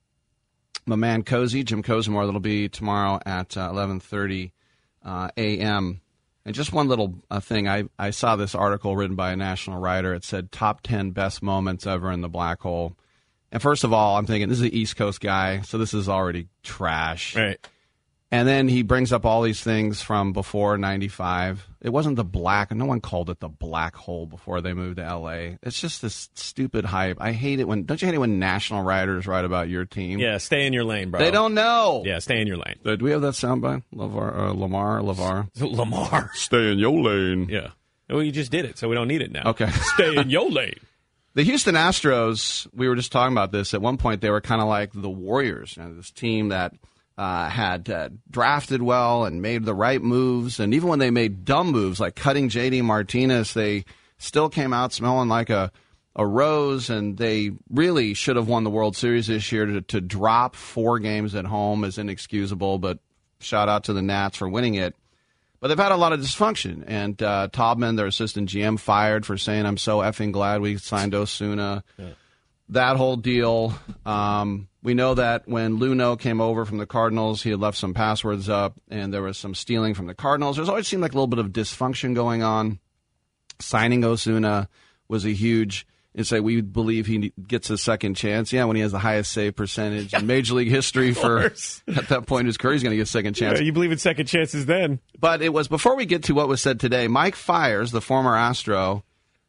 my man Cozy, Jim Cozumore. That'll be tomorrow at uh, eleven thirty uh, a.m. And just one little uh, thing. I, I saw this article written by a national writer. It said top ten best moments ever in the black hole. And first of all, I'm thinking, this is an East Coast guy, so this is already trash. Right. And then he brings up all these things from before ninety-five. It wasn't the black, no one called it the black hole before they moved to L A. It's just this stupid hype. I hate it when, don't you hate it when national writers write about your team? Yeah, stay in your lane, bro. They don't know. Yeah, stay in your lane. Uh, do we have that soundbite? Lavar, uh, Lamar, Lavar? Lamar. Stay in your lane. Yeah. Well, you just did it, so we don't need it now. Okay. Stay in your lane. The Houston Astros, we were just talking about this. At one point, they were kind of like the Warriors, you know, this team that uh, had uh, drafted well and made the right moves. And even when they made dumb moves, like cutting J D Martinez, they still came out smelling like a, a rose. And they really should have won the World Series this year. To, to drop four games at home is inexcusable, but shout out to the Nats for winning it. But they've had a lot of dysfunction, and uh, Taubman, their assistant G M, fired for saying, I'm so effing glad we signed Osuna. Yeah. That whole deal. Um, we know that when Luno came over from the Cardinals, he had left some passwords up, and there was some stealing from the Cardinals. There's always seemed like a little bit of dysfunction going on. Signing Osuna was a huge... And say we believe he gets a second chance. Yeah, when he has the highest save percentage in Major League history for at that point in his career, he's going to get a second chance. Yeah, you believe in second chances then. But it was before we get to what was said today. Mike Fiers, the former Astro,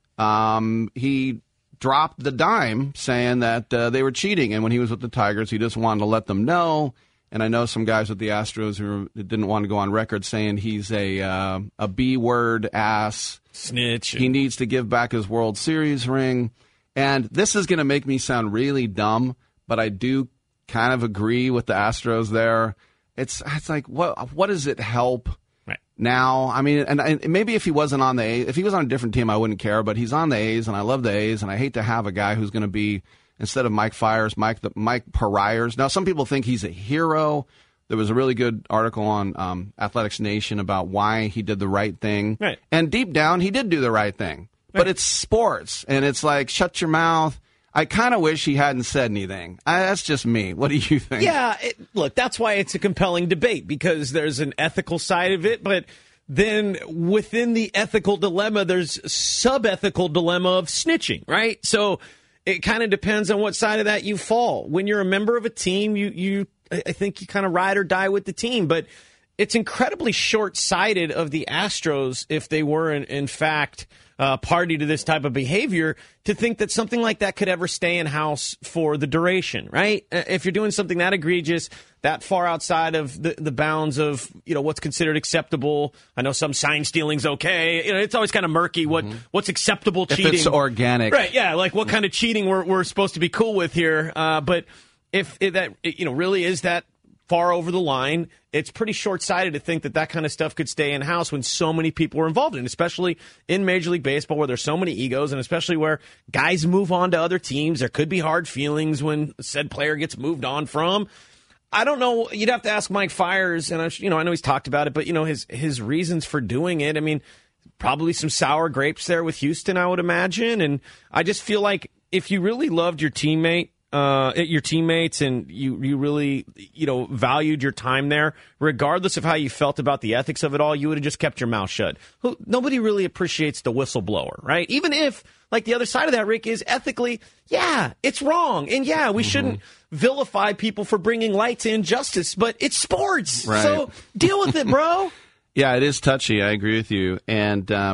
um, he dropped the dime saying that uh, they were cheating, and when he was with the Tigers, he just wanted to let them know. And I know some guys with the Astros who didn't want to go on record saying he's a uh, a B word ass. Snitch. He needs to give back his World Series ring. And this is going to make me sound really dumb, but I do kind of agree with the Astros there. It's it's like, what what does it help right. now? I mean, and, and maybe if he wasn't on the A's, if he was on a different team, I wouldn't care. But he's on the A's, and I love the A's, and I hate to have a guy who's going to be, instead of Mike Fiers, Mike the Mike Pariers. Now, some people think he's a hero. There was a really good article on um, Athletics Nation about why he did the right thing. Right. And deep down, he did do the right thing. Right. But it's sports, and it's like, shut your mouth. I kind of wish he hadn't said anything. I, that's just me. What do you think? Yeah, it, look, that's why it's a compelling debate, because there's an ethical side of it, but then within the ethical dilemma, there's sub-ethical dilemma of snitching, right? So it kind of depends on what side of that you fall. When you're a member of a team, you, you I think you kind of ride or die with the team, but it's incredibly short-sighted of the Astros, if they were in, in fact uh, party to this type of behavior, to think that something like that could ever stay in-house for the duration, right? If you're doing something that egregious, that far outside of the, the bounds of, you know, what's considered acceptable. I know some sign stealing's okay. You know, it's always kind of murky what mm-hmm. what's acceptable cheating. If it's organic. Right, yeah, like what kind of cheating we're we're supposed to be cool with here. Uh, but if, if that, you know, really is that far over the line, it's pretty short-sighted to think that that kind of stuff could stay in-house when so many people are involved in it, especially in Major League Baseball where there's so many egos, and especially where guys move on to other teams. There could be hard feelings when said player gets moved on from. I don't know. You'd have to ask Mike Fiers, and I, you know, I know he's talked about it, but you know his his reasons for doing it. I mean, probably some sour grapes there with Houston, I would imagine. And I just feel like if you really loved your teammate, uh, your teammates, and you you really you know valued your time there, regardless of how you felt about the ethics of it all, you would have just kept your mouth shut. Nobody really appreciates the whistleblower, right? Even if, like, the other side of that, Rick, is ethically, yeah, it's wrong, and yeah, we mm-hmm. shouldn't vilify people for bringing light to injustice, but it's sports, right. So deal with it, bro. Yeah, it is touchy. I agree with you. And um,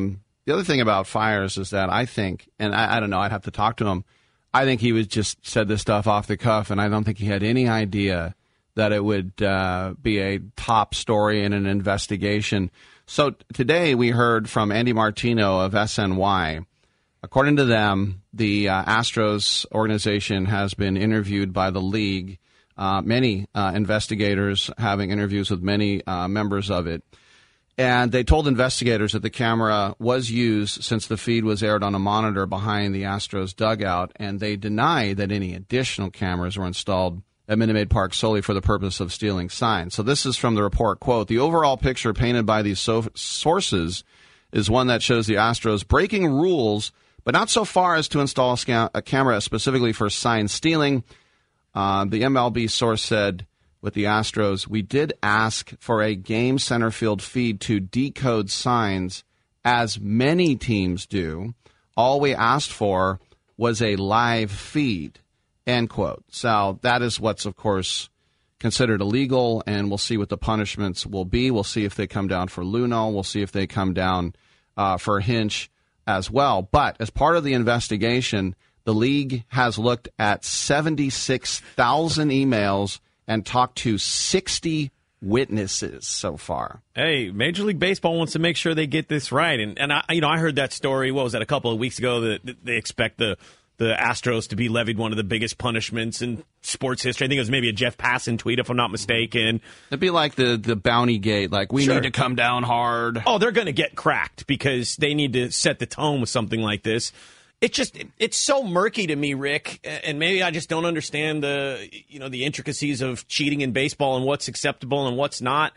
The other thing about Fiers is that I think, and I, I don't know, I'd have to talk to him. I think he was just said this stuff off the cuff, and I don't think he had any idea that it would uh, be a top story in an investigation. So today we heard from Andy Martino of S N Y. According to them, the uh, Astros organization has been interviewed by the league, uh, many uh, investigators having interviews with many uh, members of it. And they told investigators that the camera was used since the feed was aired on a monitor behind the Astros dugout, and they deny that any additional cameras were installed at Minute Maid Park solely for the purpose of stealing signs. So this is from the report, quote, "The overall picture painted by these so- sources is one that shows the Astros breaking rules, but not so far as to install a, sca- a camera specifically for sign stealing." Uh, the M L B source said, with the Astros, "We did ask for a game center field feed to decode signs, as many teams do. All we asked for was a live feed," end quote. So that is what's, of course, considered illegal, and we'll see what the punishments will be. We'll see if they come down for Luno. We'll see if they come down uh, for Hinch as well. But as part of the investigation, the league has looked at seventy-six thousand emails and talked to sixty witnesses so far. Hey, Major League Baseball wants to make sure they get this right. And, and I, you know, I heard that story, what was that, a couple of weeks ago, that, that they expect the, the Astros to be levied one of the biggest punishments in sports history. I think it was maybe a Jeff Passan tweet, if I'm not mistaken. It'd be like the, the bounty gate, like, we Sure. need to come down hard. Oh, they're going to get cracked because they need to set the tone with something like this. It's just, it's so murky to me, Rick, and maybe I just don't understand the, you know, the intricacies of cheating in baseball and what's acceptable and what's not.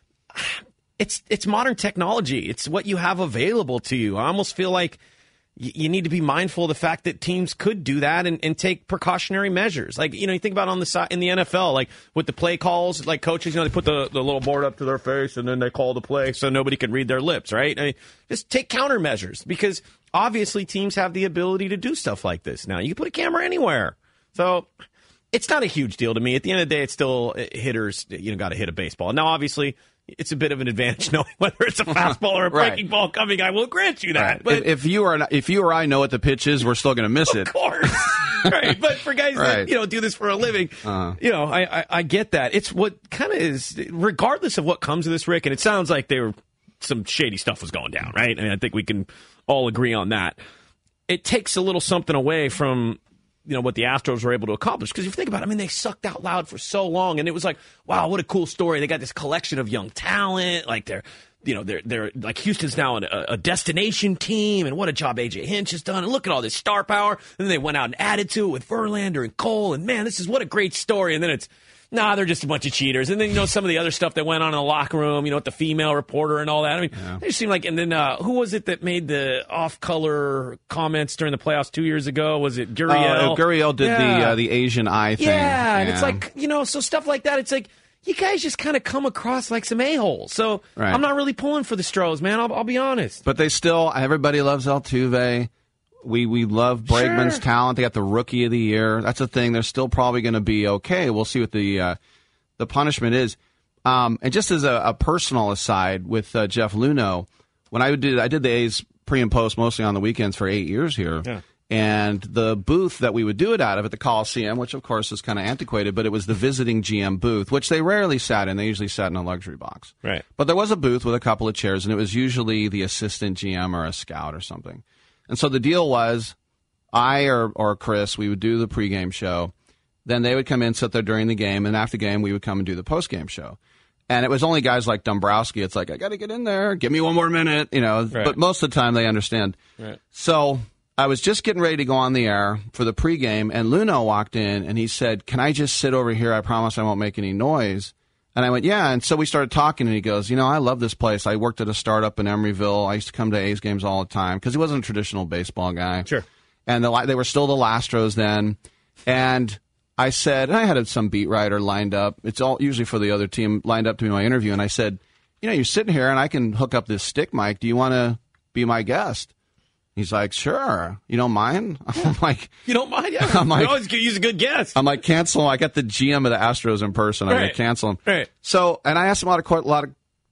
It's, it's modern technology. It's what you have available to you. I almost feel like you need to be mindful of the fact that teams could do that and, and take precautionary measures. Like, you know, you think about on the side in the N F L, like with the play calls, like coaches, you know, they put the, the little board up to their face and then they call the play so nobody can read their lips, right? I mean, just take countermeasures because obviously teams have the ability to do stuff like this now. You can put a camera anywhere. So it's not a huge deal to me. At the end of the day, it's still hitters, you know, got to hit a baseball. Now, obviously, it's a bit of an advantage knowing whether it's a fastball or a breaking right. ball coming. I will grant you that. Right. But if, if you are, if you or I know what the pitch is, we're still going to miss it. Of course, right? But for guys right. that you know do this for a living, uh-huh. you know, I, I I get that. It's what kind of is, regardless of what comes of this, Rick. And it sounds like there were some shady stuff was going down, right? I mean, I think we can all agree on that. It takes a little something away from, you know, what the Astros were able to accomplish. Because if you think about it, I mean, they sucked out loud for so long, and it was like, wow, what a cool story. They got this collection of young talent. Like, they're, you know, they're, they're like, Houston's now a, a destination team, and what a job A J Hinch has done. And look at all this star power. And then they went out and added to it with Verlander and Cole, and man, this is what a great story. And then it's, nah, they're just a bunch of cheaters. And then, you know, some of the other stuff that went on in the locker room, you know, with the female reporter and all that. I mean, yeah. They just seem like, and then uh, who was it that made the off-color comments during the playoffs two years ago? Was it Gurriel? Uh, Gurriel did yeah. the uh, the Asian eye thing. Yeah, yeah, and it's like, you know, so stuff like that, it's like, you guys just kind of come across like some a-holes. So right. I'm not really pulling for the Stros, man. I'll, I'll be honest. But they still, everybody loves Altuve. We we love Bregman's sure. talent. They got the Rookie of the Year. That's the thing. They're still probably going to be okay. We'll see what the uh, the punishment is. Um, and just as a, a personal aside with uh, Jeff Luhnow, when I did I did the A's pre and post mostly on the weekends for eight years here. Yeah. And the booth that we would do it out of at the Coliseum, which of course is kind of antiquated, but it was the visiting G M booth, which they rarely sat in. They usually sat in a luxury box. Right. But there was a booth with a couple of chairs, and it was usually the assistant G M or a scout or something. And so the deal was, I or, or Chris, we would do the pregame show. Then they would come in, sit there during the game, and after the game, we would come and do the postgame show. And it was only guys like Dombrowski. It's like, I got to get in there. Give me one more minute, you know. Right. But most of the time, they understand. Right. So I was just getting ready to go on the air for the pregame, and Luhnow walked in, and he said, can I just sit over here? I promise I won't make any noise. And I went, yeah. And so we started talking, and he goes, you know, I love this place. I worked at a startup in Emeryville. I used to come to A's games all the time because he wasn't a traditional baseball guy. Sure. And the, they were still the Lastros then. And I said, and I had some beat writer lined up. It's all usually for the other team lined up to be my interview. And I said, you know, you're sitting here, and I can hook up this stick mic. Do you want to be my guest? He's like, sure. You don't mind? I'm like, you don't mind? Yeah. I'm like, you always use a good guess. I'm like, cancel him. I got the G M of the Astros in person. I'm right. going to cancel him. Right. So, and I asked him a lot of, a lot of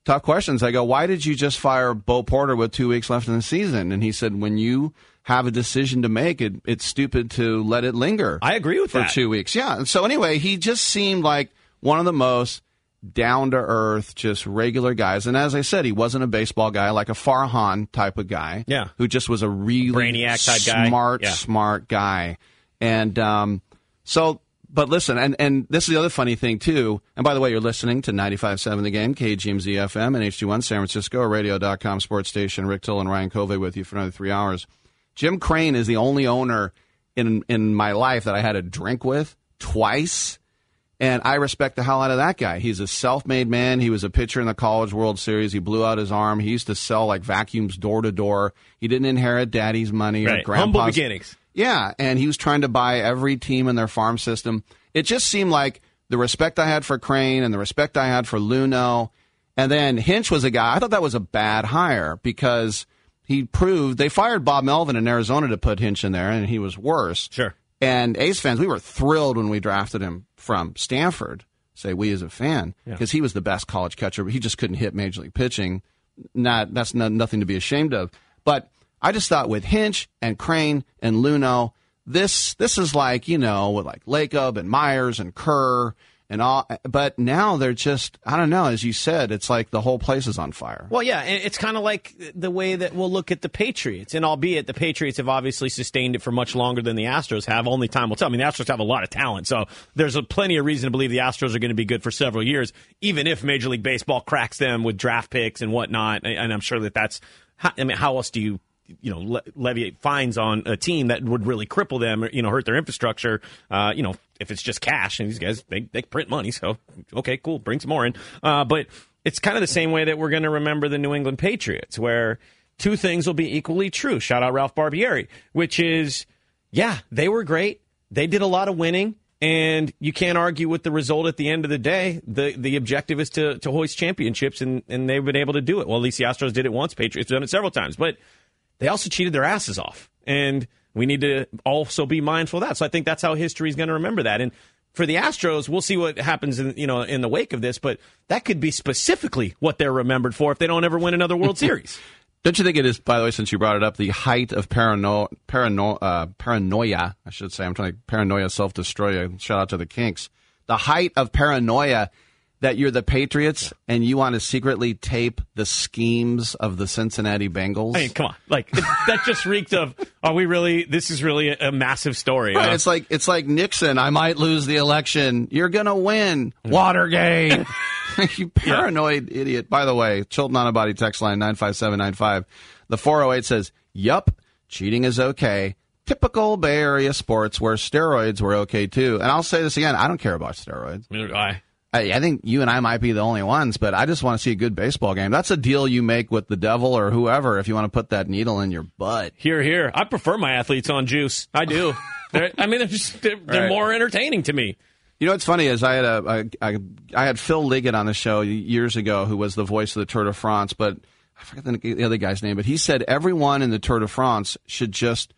tough questions. I go, why did you just fire Bo Porter with two weeks left in the season? And he said, when you have a decision to make, it, it's stupid to let it linger. I agree with for that. For two weeks. Yeah. And so anyway, he just seemed like one of the most down-to-earth, just regular guys. And as I said, he wasn't a baseball guy, like a Farhan type of guy. Yeah. Who just was a really Brainiac type guy. smart, yeah. smart guy. And um, so... But listen, and, and this is the other funny thing, too. And by the way, you're listening to ninety-five point seven The Game, K G M Z F M, and H D one San Francisco, radio dot com sports station. Rick Till and Ryan Covey with you for another three hours. Jim Crane is the only owner in in my life that I had a drink with twice, and I respect the hell out of that guy. He's a self-made man. He was a pitcher in the College World Series. He blew out his arm. He used to sell like vacuums door to door. He didn't inherit daddy's money right. or grandpa's. Humble beginnings. Yeah, and he was trying to buy every team in their farm system. It just seemed like the respect I had for Crane and the respect I had for Luno, and then Hinch was a guy, I thought that was a bad hire because he proved, they fired Bob Melvin in Arizona to put Hinch in there, and he was worse. Sure. And A's fans, we were thrilled when we drafted him from Stanford, say we as a fan, because yeah. he was the best college catcher, but he just couldn't hit Major League pitching. Not That's not, nothing to be ashamed of. But I just thought with Hinch and Crane and Luno, this this is like, you know, with like Lacob and Myers and Kerr and all. But now they're just, I don't know, as you said, it's like the whole place is on fire. Well, yeah, and it's kind of like the way that we'll look at the Patriots. And albeit the Patriots have obviously sustained it for much longer than the Astros have, only time will tell. I mean, the Astros have a lot of talent, so there's a plenty of reason to believe the Astros are going to be good for several years, even if Major League Baseball cracks them with draft picks and whatnot. And I'm sure that that's, I mean, how else do you you know, le- levy fines on a team that would really cripple them, or, you know, hurt their infrastructure, uh, you know, if it's just cash. And these guys, they, they print money, so, okay, cool, bring some more in. Uh, but it's kind of the same way that we're going to remember the New England Patriots, where two things will be equally true. Shout out Ralph Barbieri, which is, yeah, they were great. They did a lot of winning, and you can't argue with the result at the end of the day. The the objective is to, to hoist championships, and, and they've been able to do it. Well, at least the Astros did it once. Patriots have done it several times. But they also cheated their asses off, and we need to also be mindful of that. So I think that's how history is going to remember that. And for the Astros, we'll see what happens in, you know, in the wake of this, but that could be specifically what they're remembered for if they don't ever win another World Series. Don't you think it is, by the way, since you brought it up, the height of parano- parano- uh, paranoia, I should say, I'm trying to paranoia, self-destroy, shout out to the Kinks, the height of paranoia that you're the Patriots and you want to secretly tape the schemes of the Cincinnati Bengals? I mean, come on. Like, it, that just reeked of, are we really, this is really a, a massive story. Right, huh? It's like it's like Nixon, I might lose the election. You're going to win. Watergate. You paranoid yeah. idiot. By the way, Chilton on a Body text line nine five seven nine five. The four oh eight says, yup, cheating is okay. Typical Bay Area sports where steroids were okay, too. And I'll say this again, I don't care about steroids. I I, I think you and I might be the only ones, but I just want to see a good baseball game. That's a deal you make with the devil or whoever if you want to put that needle in your butt. Here, here. I prefer my athletes on juice. I do. They're, I mean, they're just they're, they're right. more entertaining to me. You know what's funny is I had a I, I, I had Phil Liggett on the show years ago, who was the voice of the Tour de France, but I forget the, the other guy's name, but he said everyone in the Tour de France should just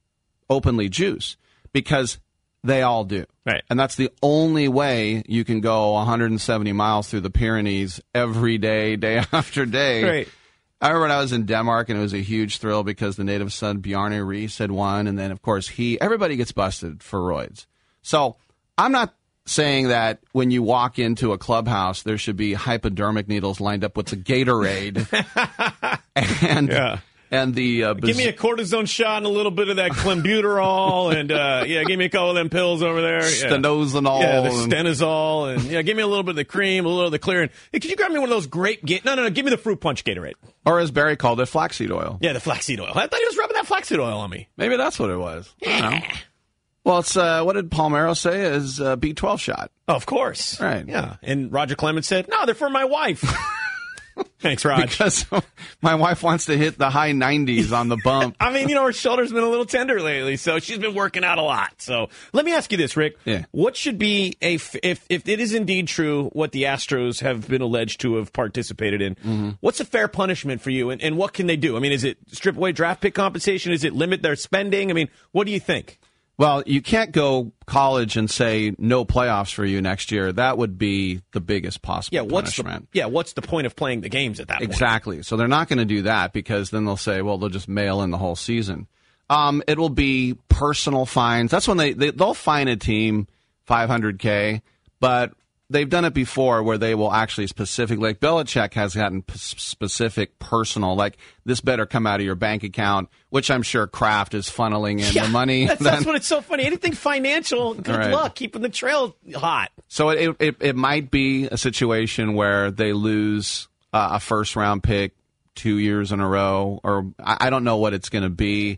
openly juice because they all do. Right. And that's the only way you can go one hundred seventy miles through the Pyrenees every day, day after day. Right. I remember when I was in Denmark, and it was a huge thrill because the native son, Bjarne Riis, had won. And then, of course, he everybody gets busted for roids. So I'm not saying that when you walk into a clubhouse, there should be hypodermic needles lined up with the Gatorade. and yeah. And the uh, give me a cortisone shot and a little bit of that clenbuterol, and uh, yeah, give me a couple of them pills over there. Yeah. Stenozolol. Yeah, the stenazole, and yeah, give me a little bit of the cream, a little of the clear. And hey, could you grab me one of those grape? Ga- no, no, no, give me the fruit punch Gatorade. Or as Barry called it, flaxseed oil. Yeah, the flaxseed oil. I thought he was rubbing that flaxseed oil on me. Maybe that's what it was. I don't know. Well, it's uh, what did Palmero say? Is uh, B twelve shot? Oh, of course. Right. Yeah, and Roger Clemens said, "No, they're for my wife." Thanks, Raj. Because my wife wants to hit the high nineties on the bump. I mean, you know, her shoulder's been a little tender lately, so she's been working out a lot. So let me ask you this, Rick. Yeah. What should be a f- if if it is indeed true what the Astros have been alleged to have participated in? Mm-hmm. What's a fair punishment for you, and, and what can they do? I mean, is it strip away draft pick compensation? Is it limit their spending? I mean, what do you think? Well, you can't go college and say no playoffs for you next year. That would be the biggest possible yeah, what's punishment. The, yeah, what's the point of playing the games at that point? Exactly. So they're not going to do that because then they'll say, well, they'll just mail in the whole season. Um, it will be personal fines. That's when they, they, they'll fine a team five hundred K, but they've done it before where they will actually specifically, like Belichick has gotten p- specific personal, like this better come out of your bank account, which I'm sure Kraft is funneling in yeah, the money. That's, then, that's what it's so funny. Anything financial, good right. luck keeping the trail hot. So it, it it might be a situation where they lose uh, a first round pick two years in a row, or I, I don't know what it's going to be.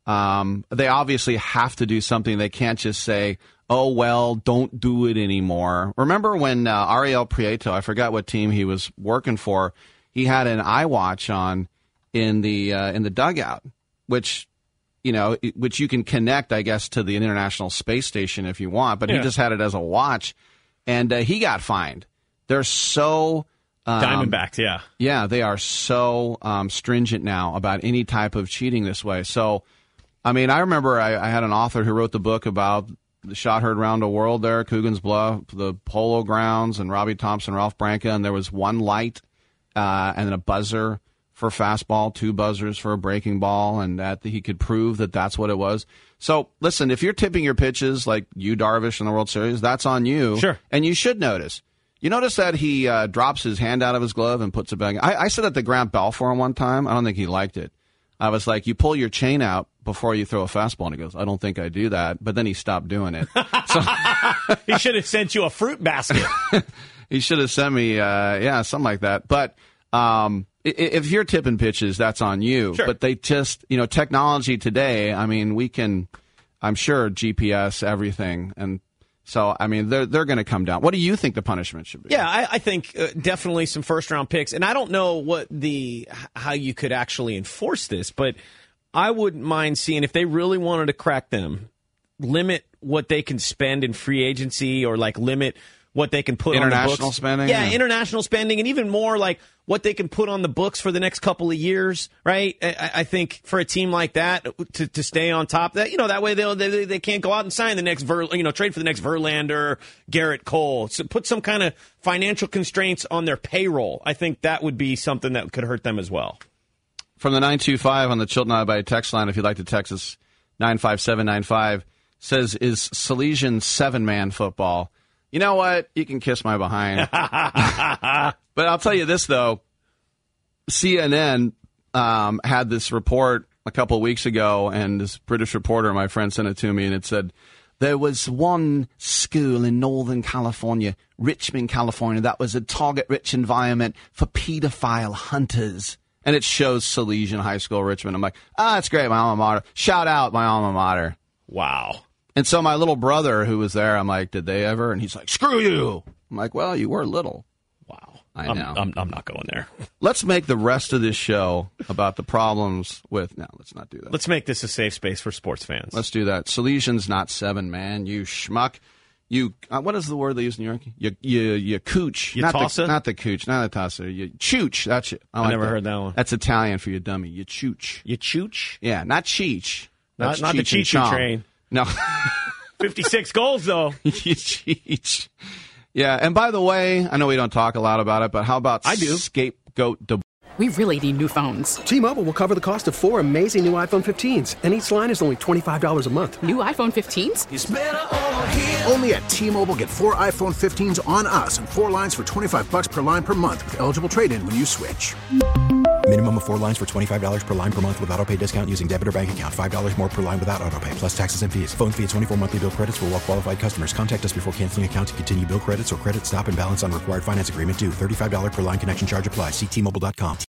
Um, they obviously have to do something. They can't just say, oh, well, don't do it anymore. Remember when uh, Ariel Prieto, I forgot what team he was working for, he had an iWatch on in the uh, in the dugout, which, you know, which you can connect, I guess, to the International Space Station if you want, but yeah. he just had it as a watch, and uh, he got fined. They're so... Um, Diamondbacks, yeah. Yeah, they are so um, stringent now about any type of cheating this way. So, I mean, I remember I, I had an author who wrote the book about the shot heard round the world there, Coogan's Bluff, the Polo Grounds, and Robbie Thompson, Ralph Branca, and there was one light uh, and then a buzzer for fastball, two buzzers for a breaking ball, and that he could prove that that's what it was. So, listen, if you're tipping your pitches like you, Darvish, in the World Series, that's on you. Sure. And you should notice. You notice that he uh, drops his hand out of his glove and puts it back. I, I said that to Grant Balfour one time. I don't think he liked it. I was like, you pull your chain out before you throw a fastball. And he goes, I don't think I do that. But then he stopped doing it. So he should have sent you a fruit basket. He should have sent me, uh, yeah, something like that. But um, if you're tipping pitches, that's on you. Sure. But they just, you know, technology today, I mean, we can, I'm sure, G P S everything. And so, I mean, they're they're going to come down. What do you think the punishment should be? Yeah, I, I think uh, definitely some first round picks, and I don't know what the how you could actually enforce this, but I wouldn't mind seeing if they really wanted to crack them, limit what they can spend in free agency, or like limit what they can put on the books. International spending? Yeah, Yeah. international spending, and even more like what they can put on the books for the next couple of years, right? I, I think for a team like that to, to stay on top of that, you know, that way they'll, they they can't go out and sign the next, Ver, you know, trade for the next Verlander, Garrett Cole. So put some kind of financial constraints on their payroll. I think that would be something that could hurt them as well. From the nine two five on the Chilton By text line, if you'd like to text us, nine five seven nine five, says, is Salesian seven-man football? You know what? You can kiss my behind. But I'll tell you this, though. C N N um, had this report a couple of weeks ago, and this British reporter, my friend, sent it to me, and it said, there was one school in Northern California, Richmond, California, that was a target-rich environment for pedophile hunters. And it shows Salesian High School, Richmond. I'm like, ah, that's great, my alma mater. Shout out my alma mater. Wow. And so my little brother who was there, I'm like, did they ever? And he's like, screw you. I'm like, well, you were little. Wow. I I'm, know. I'm, I'm not going there. Let's make the rest of this show about the problems with... No, let's not do that. Let's make this a safe space for sports fans. Let's do that. Salesian's not seven, man. You schmuck. You... Uh, what is the word they use in New York? You you, you cooch. You not tossa? The, not the cooch. Not the tossa. You chooch. That's it. I, I like never that. heard that one. That's Italian for you dummy. You chooch. You chooch? Yeah, not cheech. Not, That's not the Cheech and choo-choo Chong. train. No. fifty-six goals, though. You cheech. Yeah, and by the way, I know we don't talk a lot about it, but how about I do. Scapegoat de- We really need new phones. T-Mobile will cover the cost of four amazing new iPhone fifteens, and each line is only twenty-five dollars a month. New iPhone fifteens? It's better over here. Only at T-Mobile, get four iPhone fifteens on us and four lines for twenty-five bucks per line per month with eligible trade-in when you switch. Minimum of four lines for twenty-five dollars per line per month with autopay discount using debit or bank account. five dollars more per line without autopay, plus taxes and fees. Phone fee at twenty-four monthly bill credits for well-qualified customers. Contact us before canceling account to continue bill credits or credit stop and balance on required finance agreement due. thirty-five dollars per line connection charge applies. See T Mobile dot com.